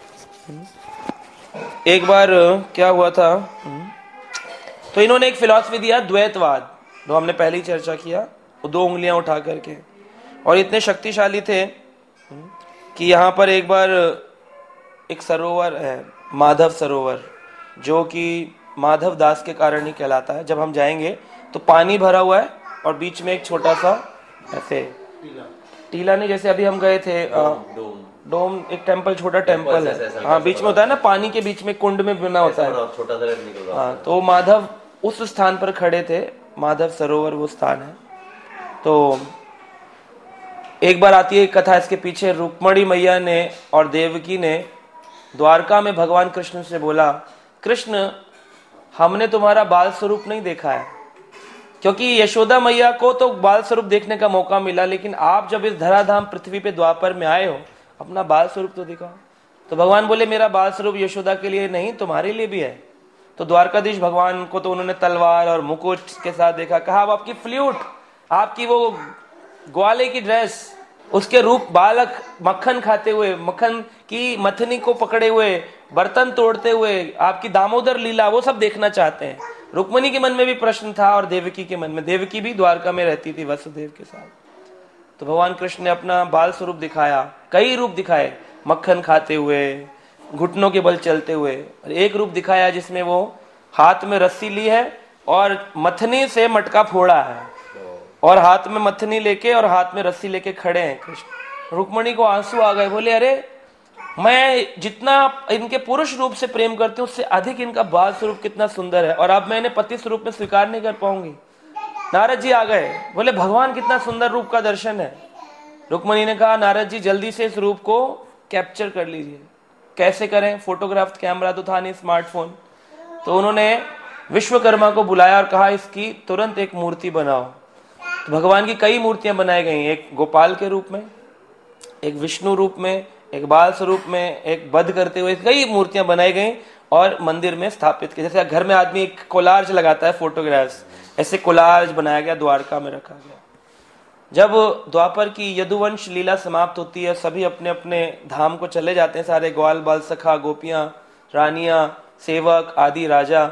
एक बार क्या हुआ था, तो इन्होंने एक फिलॉसफी दिया द्वैतवाद, जो हमने पहले ही चर्चा किया, दो उंगलियां उठा करके, और इतने शक्तिशाली थे कि यहाँ पर एक बार एक सरोवर है, माधव सरोवर, जो कि माधव दास के कारण ही कहलाता है। जब हम जाएंगे तो पानी भरा हुआ है और बीच में एक छोटा सा ऐसे टीला नहीं, जैसे अभी हम गए थे डोम, डोम एक टेम्पल, छोटा टेम्पल है, हाँ बीच में होता है ना, पानी के बीच में कुंड में बना होता है, छोटा सा। हाँ, तो माधव उस स्थान पर खड़े थे, माधव सरोवर वो स्थान है। तो एक बार आती है कथा इसके पीछे, रुक्मणी मैया ने और देवकी ने द्वारका में भगवान कृष्ण से बोला, कृष्ण हमने तुम्हारा बाल स्वरूप नहीं देखा है, क्योंकि यशोदा मैया को तो बाल स्वरूप देखने का मौका मिला, लेकिन आप जब इस धराधाम पृथ्वी पे द्वापर में आए हो, अपना बाल स्वरूप तो दिखाओ। तो भगवान बोले, मेरा बाल स्वरूप यशोदा के लिए नहीं, तुम्हारे लिए भी है। तो द्वारकाधीश भगवान को तो उन्होंने तलवार और मुकुट के साथ देखा, कहा अब आपकी फ्लूट, आपकी वो ग्वाले की ड्रेस, उसके रूप बालक मक्खन खाते हुए, मक्खन की मथनी को पकड़े हुए, बर्तन तोड़ते हुए, आपकी दामोदर लीला, वो सब देखना चाहते हैं। रुक्मणी के मन में भी प्रश्न था और देवकी के मन में, देवकी भी द्वारका में रहती थी वसुदेव के साथ। तो भगवान कृष्ण ने अपना बाल स्वरूप दिखाया, कई रूप दिखाए, मक्खन खाते हुए, घुटनों के बल चलते हुए, और एक रूप दिखाया जिसमें वो हाथ में रस्सी ली है और मथनी से मटका फोड़ा है, और हाथ में मथनी लेके और हाथ में रस्सी लेके खड़े हैं कृष्ण। रुक्मणी को आंसू आ गए, बोले अरे मैं जितना इनके पुरुष रूप से प्रेम करती हूँ उससे अधिक इनका बाल स्वरूप कितना सुंदर है, और अब मैं इन्हें पति स्वरूप में स्वीकार नहीं कर पाऊंगी। नारद जी आ गए, बोले भगवान कितना सुंदर रूप का दर्शन है। रुक्मणी ने कहा, नारद जी जल्दी से इस रूप को कैप्चर कर लीजिए। कैसे करें, फोटोग्राफ कैमरा तो था नहीं, स्मार्टफोन। तो उन्होंने विश्वकर्मा को बुलाया और कहा इसकी तुरंत एक मूर्ति बनाओ। तो भगवान की कई मूर्तियां बनाई गई, एक गोपाल के रूप में, एक विष्णु रूप में, एक बाल स्वरूप में, एक वध करते हुए, कई मूर्तियां बनाई गई और मंदिर में स्थापित की। जैसे घर में आदमी एक कोलार्ज लगाता है फोटोग्राफ्स, ऐसे कोलार्ज बनाया गया, द्वारका में रखा गया। जब द्वापर की यदुवंश लीला समाप्त होती है, सभी अपने अपने धाम को चले जाते हैं, सारे ग्वाल बाल सखा, गोपियां, रानियां, सेवक आदि राजा।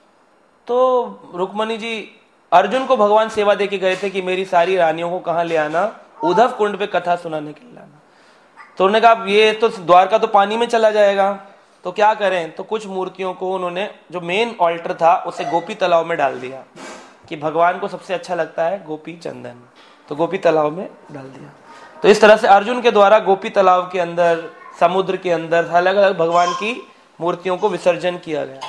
तो रुक्मणी जी अर्जुन को भगवान सेवा देके गए थे कि मेरी सारी रानियों को कहाँ ले आना, उद्धव कुंड पे कथा सुनाने के लिए लाना। तो उन्होंने कहा ये तो द्वारका तो पानी में चला जाएगा, तो क्या करें। तो कुछ मूर्तियों को उन्होंने, जो मेन ऑल्टर था उसे गोपी तालाब में डाल दिया, कि भगवान को सबसे अच्छा लगता है गोपी चंदन, तो गोपी तालाब में डाल दिया। तो इस तरह से अर्जुन के द्वारा गोपी तालाब के अंदर, समुद्र के अंदर अलग अलग भगवान की मूर्तियों को विसर्जन किया गया।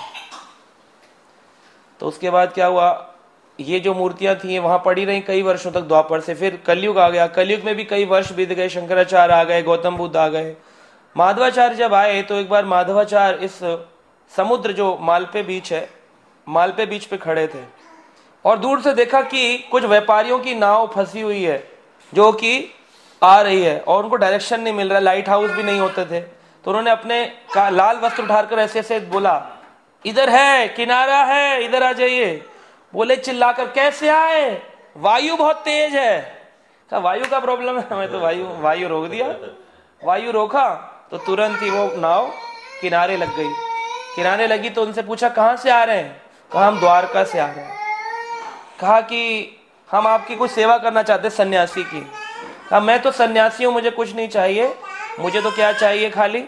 तो उसके बाद क्या हुआ, ये जो मूर्तियां थी वहां पड़ी रही कई वर्षों तक द्वापर से। फिर कलयुग आ गया, कलयुग में भी कई वर्ष बीत गए, शंकराचार्य आ गए, गौतम बुद्ध आ गए, माधवाचार्य जब आए तो एक बार माधवाचार्य इस समुद्र जो मालपे बीच है, मालपे बीच पे खड़े थे और दूर से देखा कि कुछ व्यापारियों की नाव फंसी हुई है जो कि आ रही है और उनको डायरेक्शन नहीं मिल रहा, लाइट हाउस भी नहीं होते थे। तो उन्होंने अपने का लाल वस्त्र उठाकर ऐसे ऐसे बोला, इधर है, किनारा है, इधर आ जाइए। बोले चिल्लाकर, कैसे आए, वायु बहुत तेज है। कहा वायु का प्रॉब्लम है, मैं तो वायु वायु रोक दिया। वायु रोका तो तुरंत ही वो नाव किनारे लग गई। किनारे लगी तो उनसे पूछा कहां से आ रहे हैं, कहा हम द्वारका से आ रहे हैं। कहा कि हम आपकी कुछ सेवा करना चाहते सन्यासी की। कहा मैं तो सन्यासी हूं, मुझे कुछ नहीं चाहिए, मुझे तो क्या चाहिए, खाली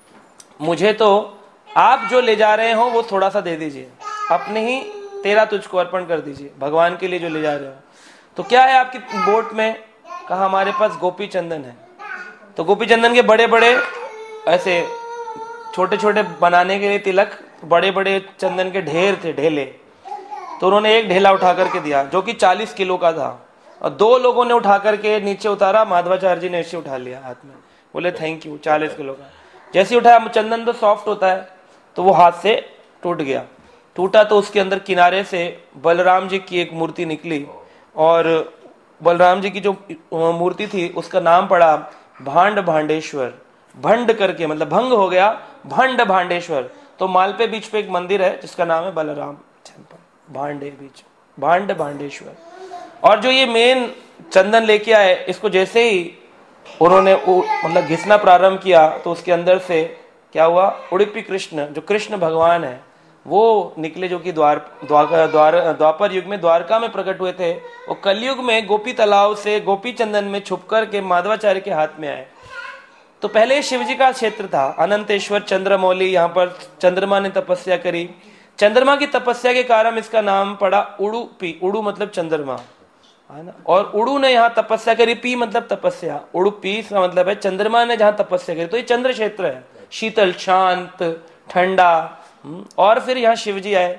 मुझे तो आप जो ले जा रहे हो वो थोड़ा सा दे दीजिए, अपने ही तेरा तुझको अर्पण कर दीजिए, भगवान के लिए जो ले जा रहे हो। तो क्या है आपकी बोट में, कहा हमारे पास गोपी चंदन है। तो गोपी चंदन के बड़े बड़े ऐसे छोटे छोटे बनाने के लिए तिलक, बड़े बड़े चंदन के ढेर थे, ढेले। तो उन्होंने एक ढेला उठा करके दिया जो कि चालीस किलो का था, और दो लोगों ने उठा करके नीचे उतारा, माधवाचार्य जी ने ऐसे उठा लिया हाथ में, बोले थैंक यू, चालीस किलो का। जैसे उठाया, चंदन तो सॉफ्ट होता है, तो वो हाथ से टूट गया। टूटा तो उसके अंदर किनारे से बलराम जी की एक मूर्ति निकली, और बलराम जी की जो मूर्ति थी उसका नाम पड़ा भांड भांडेश्वर। भंड करके मतलब भंग हो गया, भंड भांडेश्वर। तो मालपे बीच पे एक मंदिर है जिसका नाम है बलराम टेम्पल, भांडे बीच, भांड भांडेश्वर। और जो ये मेन चंदन लेके आए, इसको जैसे ही उन्होंने मतलब घिसना प्रारंभ किया तो उसके अंदर से क्या हुआ, उडुपी कृष्ण, जो कृष्ण भगवान है वो निकले, जो कि द्वार द्वार द्वापर युग में द्वारका में प्रकट हुए थे। वो कलयुग में गोपी तालाब से गोपी चंदन में छुप कर के माधवाचार्य के हाथ में आए। तो पहले शिव जी का क्षेत्र था, अनंतेश्वर चंद्रमौली, यहाँ पर चंद्रमा ने तपस्या करी। चंद्रमा की तपस्या के कारण इसका नाम पड़ा उडुपी। उडु मतलब चंद्रमा है ना, और उडु ने यहाँ तपस्या करी, पी मतलब तपस्या, उडुपी का मतलब है चंद्रमा ने जहाँ तपस्या करी। तो ये चंद्र क्षेत्र है, शीतल, शांत, ठंडा। और फिर यहाँ शिवजी आए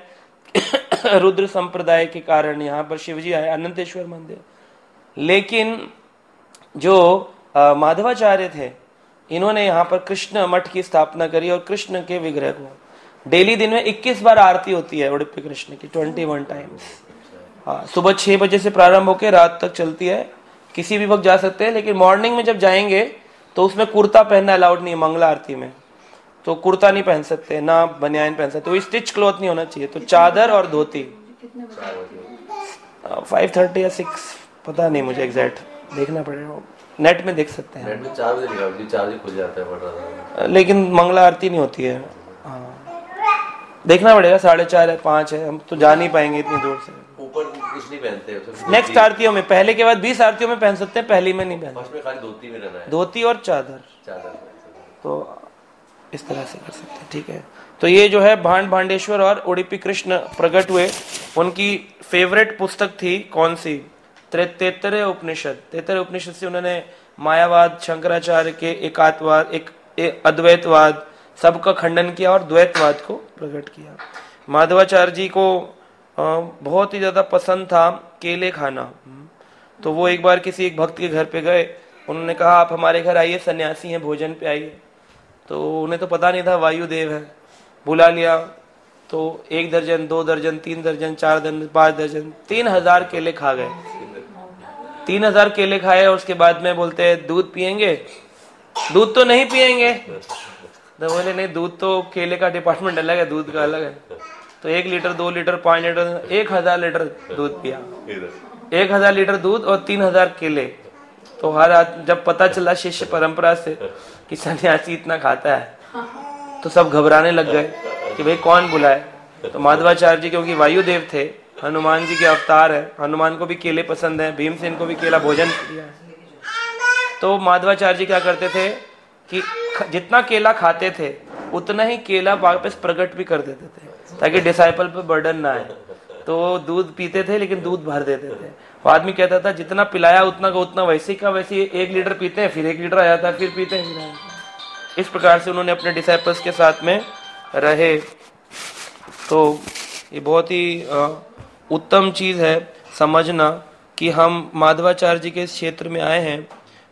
रुद्र संप्रदाय के कारण यहाँ पर शिवजी आए, अनंतेश्वर मंदिर। लेकिन जो माधवाचार्य थे, इन्होंने यहाँ पर कृष्ण मठ की स्थापना करी और कृष्ण के विग्रह को डेली दिन में इक्कीस बार आरती होती है उडुपी कृष्ण की, इक्कीस टाइम्स। हाँ, सुबह छह बजे से प्रारंभ होकर रात तक चलती है, किसी भी वक्त जा सकते हैं, लेकिन मॉर्निंग में जब जाएंगे तो उसमें कुर्ता पहनना अलाउड नहीं है। मंगला आरती में तो कुर्ता नहीं पहन सकते, ना बनियान पहन सकते, तो स्टिच क्लॉथ नहीं होना चाहिए, तो चादर और धोती। फाइव थर्टी या सिक्स, पता नहीं मुझे एग्जैक्ट, देखना पड़ेगा, नेट में देख सकते हैं। नेट में चार बजे निकाल दी, चार बजे खुल जाता है बड़ा, लेकिन मंगला आरती नहीं होती है। हाँ, देखना पड़ेगा, साढ़े चार है, पाँच है, हम तो जा नहीं पाएंगे इतनी दूर से। ऊपर कुछ नहीं पहनते नेक्स्ट आरतियों में, पहले के बाद बीस आरतियों में पहन सकते हैं, पहली में नहीं पहन। में खाली धोती में रहना है, धोती और चादर चादर तो इस तरह से कर सकते हैं। ठीक है, तो ये जो है भांड भांडेश्वर और उडुपी कृष्ण प्रकट हुए, उनकी फेवरेट पुस्तक थी कौन सी? तैत्तरीय उपनिषद। तैत्तरीय उपनिषद से उन्होंने मायावाद, शंकराचार्य के एकात्मवाद, एक, एक अद्वैतवाद सबका खंडन किया और द्वैतवाद को प्रकट किया। माधवाचार्य जी को बहुत ही ज्यादा पसंद था केले खाना, तो वो एक बार किसी एक भक्त के घर पे गए, उन्होंने कहा आप हमारे घर आइए, सन्यासी हैं, भोजन पे आइए। तो उन्हें तो पता नहीं था वायुदेव है, बुला लिया, तो एक दर्जन, दो दर्जन, तीन दर्जन, चार दर्जन, पांच दर्जन, तीन हजार केले खा गए। तीन हजार केले खाए और उसके बाद में बोलते हैं दूध पियेंगे? दूध तो नहीं पियेंगे। तो बोले नहीं, दूध तो केले का डिपार्टमेंट अलग है, दूध का अलग है। तो एक लीटर, दो लीटर, पांच लीटर, एक हजार लीटर दूध पिया, एक हजार लीटर दूध और तीन हजार केले। तो हर आदमी, जब पता चला शिष्य परंपरा से कि सन्यासी इतना खाता है, तो सब घबराने लग गए कि भाई कौन बुलाए। तो माधवाचार्य जी क्योंकि वायुदेव थे, हनुमान जी के अवतार है, हनुमान को भी केले पसंद है, भीमसेन को भी केला भोजन किया है, तो माधवाचार्य जी क्या करते थे कि जितना केला खाते थे उतना ही केला वापस प्रकट भी कर देते थे, ताकि डिसाइपल पे बर्डन ना आए। तो दूध पीते थे लेकिन दूध भर देते थे। वो आदमी कहता था जितना पिलाया उतना का उतना, वैसे का वैसे एक लीटर पीते हैं, फिर एक लीटर आ जाता है, फिर पीते हैं, फिर आ जाता है। इस प्रकार से उन्होंने अपने डिसाइपल्स के साथ में रहे। तो ये बहुत ही उत्तम चीज है समझना कि हम माधवाचार्य जी के इस क्षेत्र में आए हैं।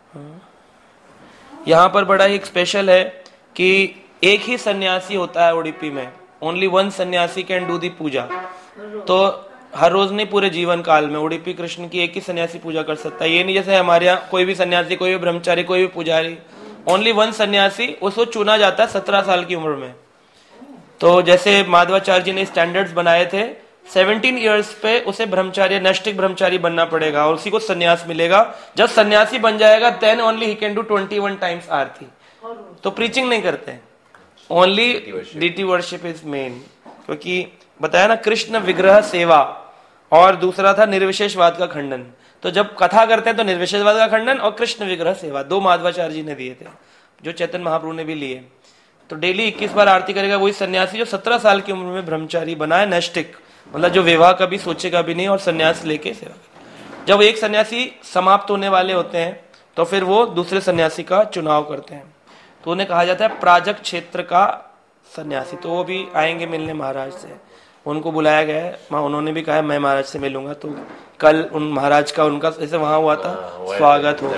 यहाँ पर बड़ा ही स्पेशल है कि एक ही सन्यासी होता है उडुपी में, only one sannyasi can do the puja. तो हर रोज नहीं, पूरे जीवन काल में उडुपी कृष्ण की एक ही सन्यासी पूजा कर सकता है। ये नहीं जैसे हमारे यहाँ कोई भी सन्यासी, कोई भी ब्रह्मचारी, कोई भी पुजारी, ओनली वन सन्यासी, उसको चुना जाता है सत्रह साल की उम्र में। तो जैसे माधवाचार्य जी ने स्टैंडर्ड्स बनाए थे, सेवनटीन इयर्स पे उसे ब्रह्मचारी, नैष्टिक ब्रह्मचारी बनना पड़ेगा और उसी को सन्यास मिलेगा। जब सन्यासी बन जाएगा then only he can do twenty one times aarti. तो प्रीचिंग नहीं करते, only deity worship is main, क्योंकि बताया ना कृष्ण विग्रह सेवा, और दूसरा था निर्विशेषवाद का खंडन। तो जब कथा करते हैं तो निर्विशेषवाद का खंडन और कृष्ण विग्रह सेवा, दो माधवाचार्य जी ने दिए थे, जो चैतन्य महाप्रभु ने भी लिए। तो डेली इक्कीस बार आरती करेगा वही सन्यासी जो सत्रह साल की उम्र में ब्रह्मचारी बना है, नैष्टिक, मतलब जो विवाह कभी सोचेगा भी नहीं और सन्यास लेके सेवा। जब एक सन्यासी समाप्त होने वाले होते हैं तो फिर वो दूसरे सन्यासी का चुनाव करते हैं, तो उन्हें कहा जाता है प्राजक क्षेत्र का सन्यासी। तो वो भी आएंगे मिलने महाराज से, उनको बुलाया गया है, उन्होंने भी कहा मैं महाराज से मिलूंगा। तो कल उन महाराज का उनका ऐसे वहां हुआ था, स्वागत होगा,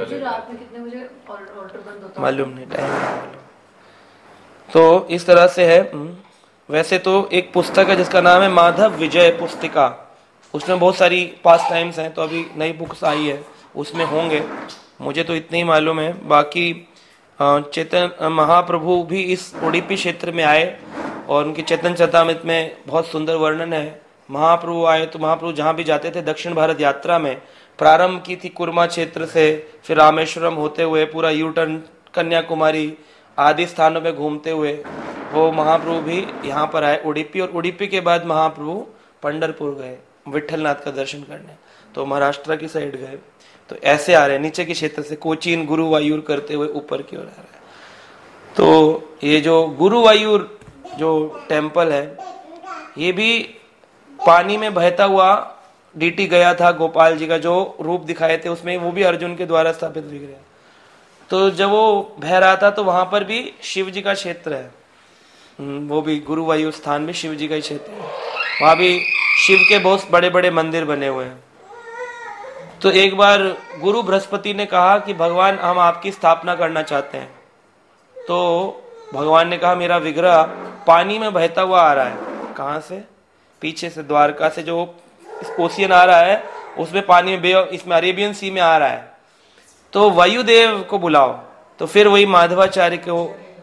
मालूम नहीं, टाइम मालूम। तो इस तरह से है। वैसे तो एक पुस्तक है जिसका नाम है माधव विजय पुस्तिका, उसमें बहुत सारी पास टाइम्स हैं, तो अभी नई बुक्स आई है उसमें होंगे, मुझे तो इतने ही मालूम है। बाकी चैतन्य महाप्रभु भी इस उडुपी क्षेत्र में आए और उनके चैतन्य चरितामृत में बहुत सुंदर वर्णन है। महाप्रभु आए तो महाप्रभु जहाँ भी जाते थे दक्षिण भारत यात्रा में प्रारंभ की थी कुर्मा क्षेत्र से, फिर रामेश्वरम होते हुए पूरा यू टर्न कन्याकुमारी आदि स्थानों में घूमते हुए वो महाप्रभु भी यहाँ पर आए उडुपी, और उडुपी के बाद महाप्रभु पंढरपुर गए विठलनाथ का दर्शन करने, तो महाराष्ट्र की साइड गए। तो ऐसे आ रहे हैं नीचे के क्षेत्र से, कोचीन गुरुवायूर करते हुए ऊपर की ओर आ रहे हैं। तो ये जो गुरुवायूर जो टेम्पल है, ये भी पानी में बहता हुआ डीटी गया था, गोपाल जी का जो रूप दिखाए थे उसमें, वो भी अर्जुन के द्वारा स्थापित विग्रह। तो जब वो बह रहा था तो वहां पर भी शिव जी का क्षेत्र है, वो भी गुरुवायूर स्थान में शिव जी का ही क्षेत्र है, वहां भी शिव के बहुत बड़े बड़े मंदिर बने हुए हैं। तो एक बार गुरु बृहस्पति ने कहा कि भगवान हम आपकी स्थापना करना चाहते हैं। तो भगवान ने कहा मेरा विग्रह पानी में बहता हुआ आ रहा है। कहाँ से? पीछे से, द्वारका से जो ओशियन आ रहा है उसमें पानी में, बे इसमें अरेबियन सी में आ रहा है। तो वायुदेव को बुलाओ। तो फिर वही माधवाचार्य को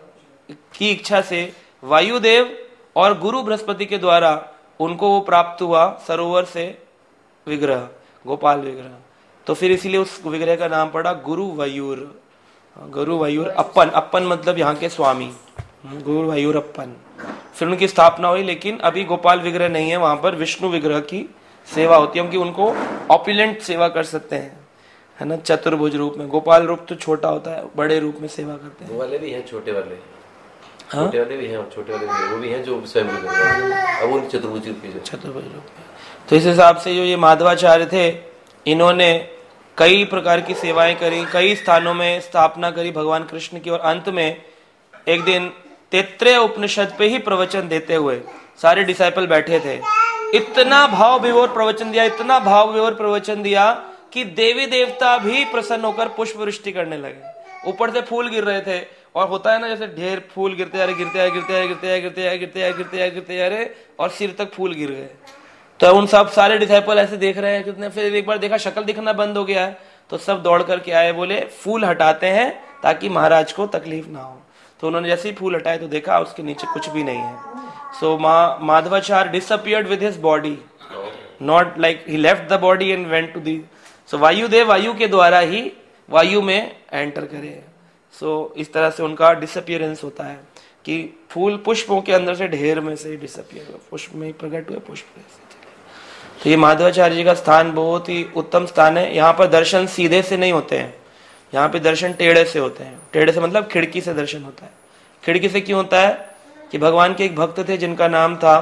की इच्छा से वायुदेव और गुरु बृहस्पति के द्वारा उनको वो प्राप्त हुआ सरोवर से विग्रह, गोपाल विग्रह। तो फिर इसीलिए उस विग्रह का नाम पड़ा गुरु वयूर। गुरु वयूर अप्पन, अप्पन मतलब यहाँ के स्वामी, गुरु वयूर अप्पन। फिर उनकी स्थापना हुई, लेकिन अभी गोपाल विग्रह नहीं है, वहां पर विष्णु विग्रह की सेवा होती है, क्योंकि उनको ऑपुलेंट सेवा कर सकते हैं, है ना, चतुर्भुज रूप में। गोपाल रूप तो छोटा होता है, बड़े रूप में सेवा करते हैं। वो वाले भी हैं, छोटे वाले, हाँ? छोटे वाले भी हैं, छोटे वाले भी हैं, वो भी हैं जो स्वयं अब वो चतुर्भुज रूप के चतुर्भुज रूप में। तो इस हिसाब से जो ये माधवाचार्य थे, इन्होंने कई प्रकार की सेवाएं करी, कई स्थानों में स्थापना करी भगवान कृष्ण की, और अंत में एक दिन तैत्तरीय उपनिषद पे ही प्रवचन देते हुए सारे डिसाइपल बैठे थे। इतना भाव विभोर प्रवचन दिया, इतना भाव विभोर प्रवचन दिया कि देवी देवता भी प्रसन्न होकर पुष्प वृष्टि करने लगे। ऊपर से फूल गिर रहे थे, और होता है ना जैसे ढेर फूल गिरते आ रहे, गिरते आ गिरते आ गिरते आ गिरते आ गिरते आ गिरते आ गिरते आ रहे, और सिर तक फूल गिर गए। तो उन सब सारे डिसाइपल ऐसे देख रहे हैं कितने। फिर एक बार देखा शक्ल दिखना बंद हो गया है, तो सब दौड़ करके आए, बोले फूल हटाते हैं ताकि महाराज को तकलीफ ना हो। तो उन्होंने जैसे ही फूल हटाए तो देखा उसके नीचे कुछ भी नहीं है। सो मा Madhvacharya disappeared with his body, not like he left the body and went to the. So Vayudev Vayu के द्वारा ही वायु में एंटर करे। सो so, इस तरह से उनका डिसअपियरेंस होता है कि फूल पुष्पों के अंदर से ढेर में से डिसअपियर हुआ, पुष्प में ही प्रकट हुए, पुष्प में से चले। तो ये माधवाचार्य जी का स्थान बहुत ही उत्तम स्थान है। यहाँ पर दर्शन सीधे से नहीं होते हैं, यहाँ पे दर्शन टेढ़े से होते हैं। टेढ़े से मतलब खिड़की से दर्शन होता है। खिड़की से क्यों होता है कि भगवान के एक भक्त थे जिनका नाम था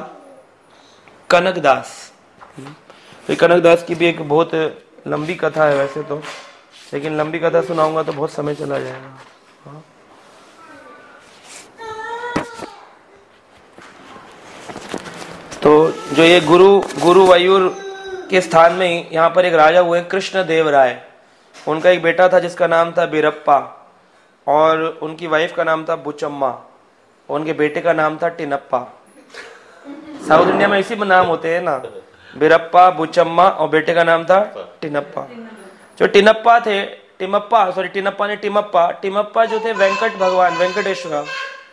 कनकदास। तो कनकदास की भी एक बहुत लंबी कथा है वैसे तो, लेकिन लंबी कथा सुनाऊंगा तो बहुत समय चला जाएगा। हाँ? तो जो ये गुरु गुरु वयूर के स्थान में ही यहाँ पर एक राजा हुए कृष्ण देव राय। उनका एक बेटा था जिसका नाम था बीरप्पा, और उनकी वाइफ का नाम था बुचम्मा, और उनके बेटे का नाम था टिनप्पा। साउथ इंडिया में इसी नाम होते हैं ना, बीरप्पा, बुचम्मा, और बेटे का नाम था टिनप्पा। जो टिनप्पा थे, टिमप्पा सॉरी टिनप्पा ने टिमप्पा टिमप्पा जो थे वेंकट भगवान, वेंकटेश्वर,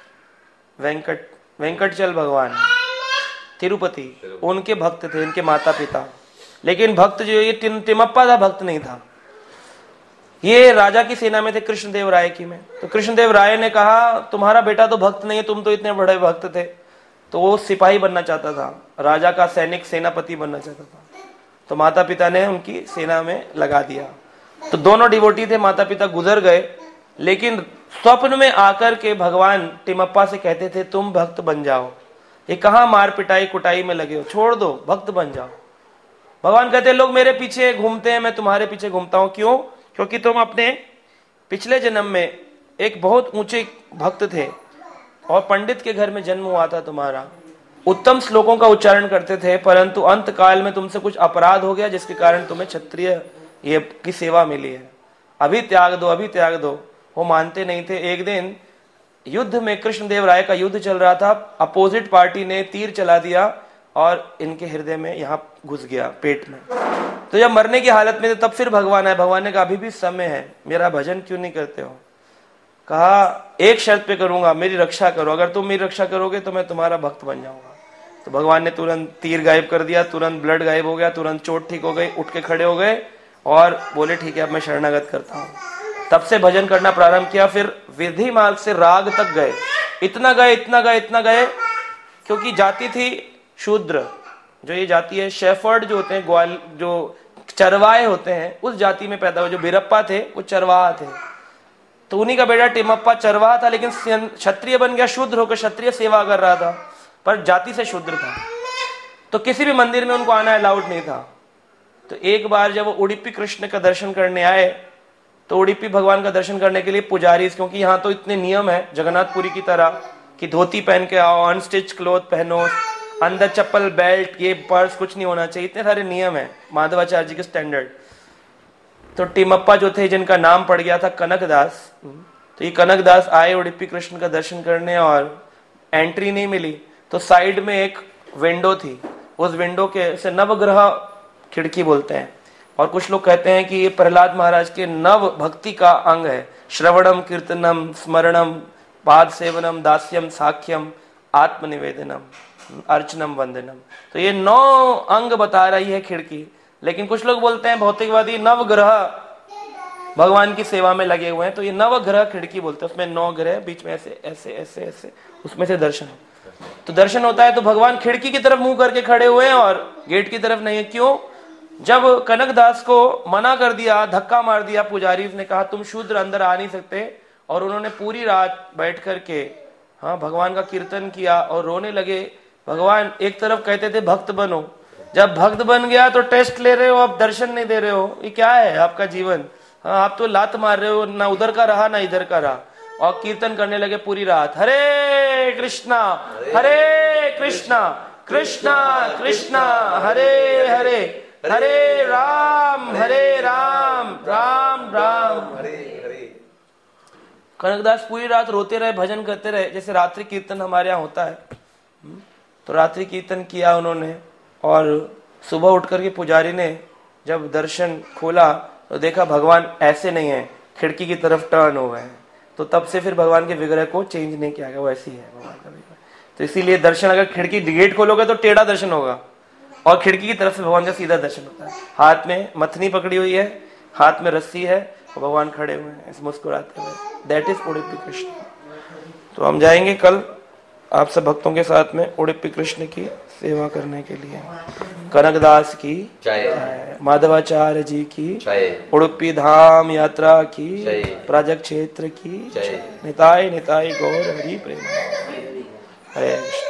वेंकट वेंकटचल भगवान तिरुपति, उनके भक्त थे, इनके माता पिता। लेकिन भक्त जो ये टिमप्पा था, भक्त नहीं था। ये राजा की सेना में थे, कृष्णदेव राय की में। तो कृष्णदेव राय ने कहा तुम्हारा बेटा तो भक्त नहीं है, तुम तो इतने बड़े भक्त थे। तो वो सिपाही बनना चाहता था, राजा का सैनिक, सेनापति बनना चाहता था। तो माता पिता ने उनकी सेना में लगा दिया। तो दोनों डिवोटी थे, माता पिता गुजर गए, लेकिन स्वप्न में आकर के भगवान टिमप्पा से कहते थे तुम भक्त बन जाओ, ये कहाँ मार पिटाई कुटाई में लगे हो, छोड़ दो, भक्त बन जाओ। भगवान कहते लोग मेरे पीछे घूमते हैं, मैं तुम्हारे पीछे घूमता हूं। क्यों? क्योंकि तुम अपने पिछले जन्म में एक बहुत ऊंचे भक्त थे, और पंडित के घर में जन्म हुआ था तुम्हारा, उत्तम श्लोकों का उच्चारण करते थे, परंतु अंत काल में तुमसे कुछ अपराध हो गया जिसके कारण तुम्हें क्षत्रिय ये की सेवा मिली है। अभी त्याग दो, अभी त्याग दो। वो मानते नहीं थे। एक दिन युद्ध में कृष्णदेव राय का युद्ध चल रहा था, अपोजिट पार्टी ने तीर चला दिया और इनके हृदय में यहाँ घुस गया, पेट में। तो जब मरने की हालत में थे तब फिर भगवान आए। भगवान ने कहा अभी भी समय है, मेरा भजन क्यों नहीं करते हो? कहा एक शर्त पे करूंगा, मेरी रक्षा करो, अगर तुम मेरी रक्षा करोगे तो मैं तुम्हारा भक्त बन जाऊंगा। तो भगवान ने तुरंत तीर गायब कर दिया, तुरंत ब्लड गायब हो गया, तुरंत चोट ठीक हो गई, उठ के खड़े हो गए और बोले ठीक है अब मैं शरणागत करता हूँ। तब से भजन करना प्रारंभ किया। फिर विधि मार्ग से राग तक गए, इतना गए इतना गए इतना गए, क्योंकि जाति थी शूद्र। जो ये जाति है, शेफर्ड जो होते हैं, ग्वाल जो चरवाहे होते हैं, उस जाति में पैदा हुए। जो बीरप्पा थे वो चरवाहा थे। तो उन्हीं का बेटा टिमप्पा चरवाहा था, लेकिन क्षत्रिय बन गया, शूद्र होकर क्षत्रिय सेवा कर रहा था, पर जाति से शूद्र था। तो किसी भी मंदिर में उनको आना अलाउड नहीं था। तो एक बार जब वो उडुपी कृष्ण का दर्शन करने आए, तो उडुपी भगवान का दर्शन करने के लिए पुजारी, क्योंकि यहाँ तो इतने नियम है जगन्नाथपुरी की तरह कि धोती पहन के आओ, अनस्टिच क्लोथ पहनो, अंदर चप्पल, बेल्ट, ये पर्स कुछ नहीं होना चाहिए, इतने सारे नियम है माधवाचार्य जी के स्टैंडर्ड। तो टिमप्पा जो थे जिनका नाम पड़ गया था कनकदास, तो ये कनकदास आए उडुपी कृष्ण का दर्शन करने और एंट्री नहीं मिली, तो साइड में एक विंडो थी, उस विंडो के से नवग्रह खिड़की बोलते हैं। और कुछ लोग कहते हैं कि ये प्रहलाद महाराज के नव भक्ति का अंग है। श्रवणम कीर्तनम स्मरणम पाद सेवनम दास्यम साख्यम आत्मनिवेदनम अर्चनम वंदनम, तो ये नौ अंग बता रही है खिड़की। लेकिन कुछ लोग बोलते हैं भौतिकवादी नवग्रह भगवान की सेवा में लगे हुए हैं, तो ये नवग्रह खिड़की बोलते हैं। उसमें नौ ग्रह, बीच में ऐसे ऐसे ऐसे ऐसे, उसमें से दर्शन, तो दर्शन होता है। तो भगवान खिड़की की तरफ मुंह करके खड़े हुए हैं और गेट की तरफ नहीं है। क्यों? जब कनकदास को मना कर दिया, धक्का मार दिया पुजारी ने, कहा तुम शूद्र अंदर आ नहीं सकते, और उन्होंने पूरी रात बैठ करके हाँ भगवान का कीर्तन किया और रोने लगे। भगवान एक तरफ कहते थे भक्त बनो, जब भक्त बन गया तो टेस्ट ले रहे हो, अब दर्शन नहीं दे रहे हो, ये क्या है आपका जीवन? हाँ आप तो लात मार रहे हो, ना उधर का रहा ना इधर का रहा। और कीर्तन करने लगे पूरी रात, हरे कृष्णा हरे कृष्णा कृष्णा कृष्णा हरे हरे हरे राम हरे राम राम राम हरे हरे। कनकदास पूरी रात रोते रहे, भजन करते रहे, जैसे रात्रि कीर्तन हमारे यहाँ होता है। तो रात्रि कीर्तन किया उन्होंने, और सुबह उठ करके पुजारी ने जब दर्शन खोला तो देखा भगवान ऐसे नहीं है, खिड़की की तरफ टर्न हो गए। तो तब से फिर भगवान के विग्रह को चेंज नहीं किया गया, वो ऐसी है भगवान का विग्रह। तो इसीलिए दर्शन, अगर खिड़की गेट खोलोगे तो टेढ़ा दर्शन होगा, और खिड़की की तरफ से भगवान का सीधा दर्शन होता है। हाथ में मथनी पकड़ी हुई है, हाथ में रस्सी है, और भगवान खड़े हुए हैं मुस्कुराते हुए। That is Udupi Krishna. तो हम जाएंगे कल आप सब भक्तों के साथ में उडुपी कृष्ण की सेवा करने के लिए। कनकदास की जय, माधवाचार्य जी की जय, उडुपी धाम यात्रा की जय, प्राजक क्षेत्र की जय। निताय निताय गौर हरि प्रेम। हरे कृष्ण।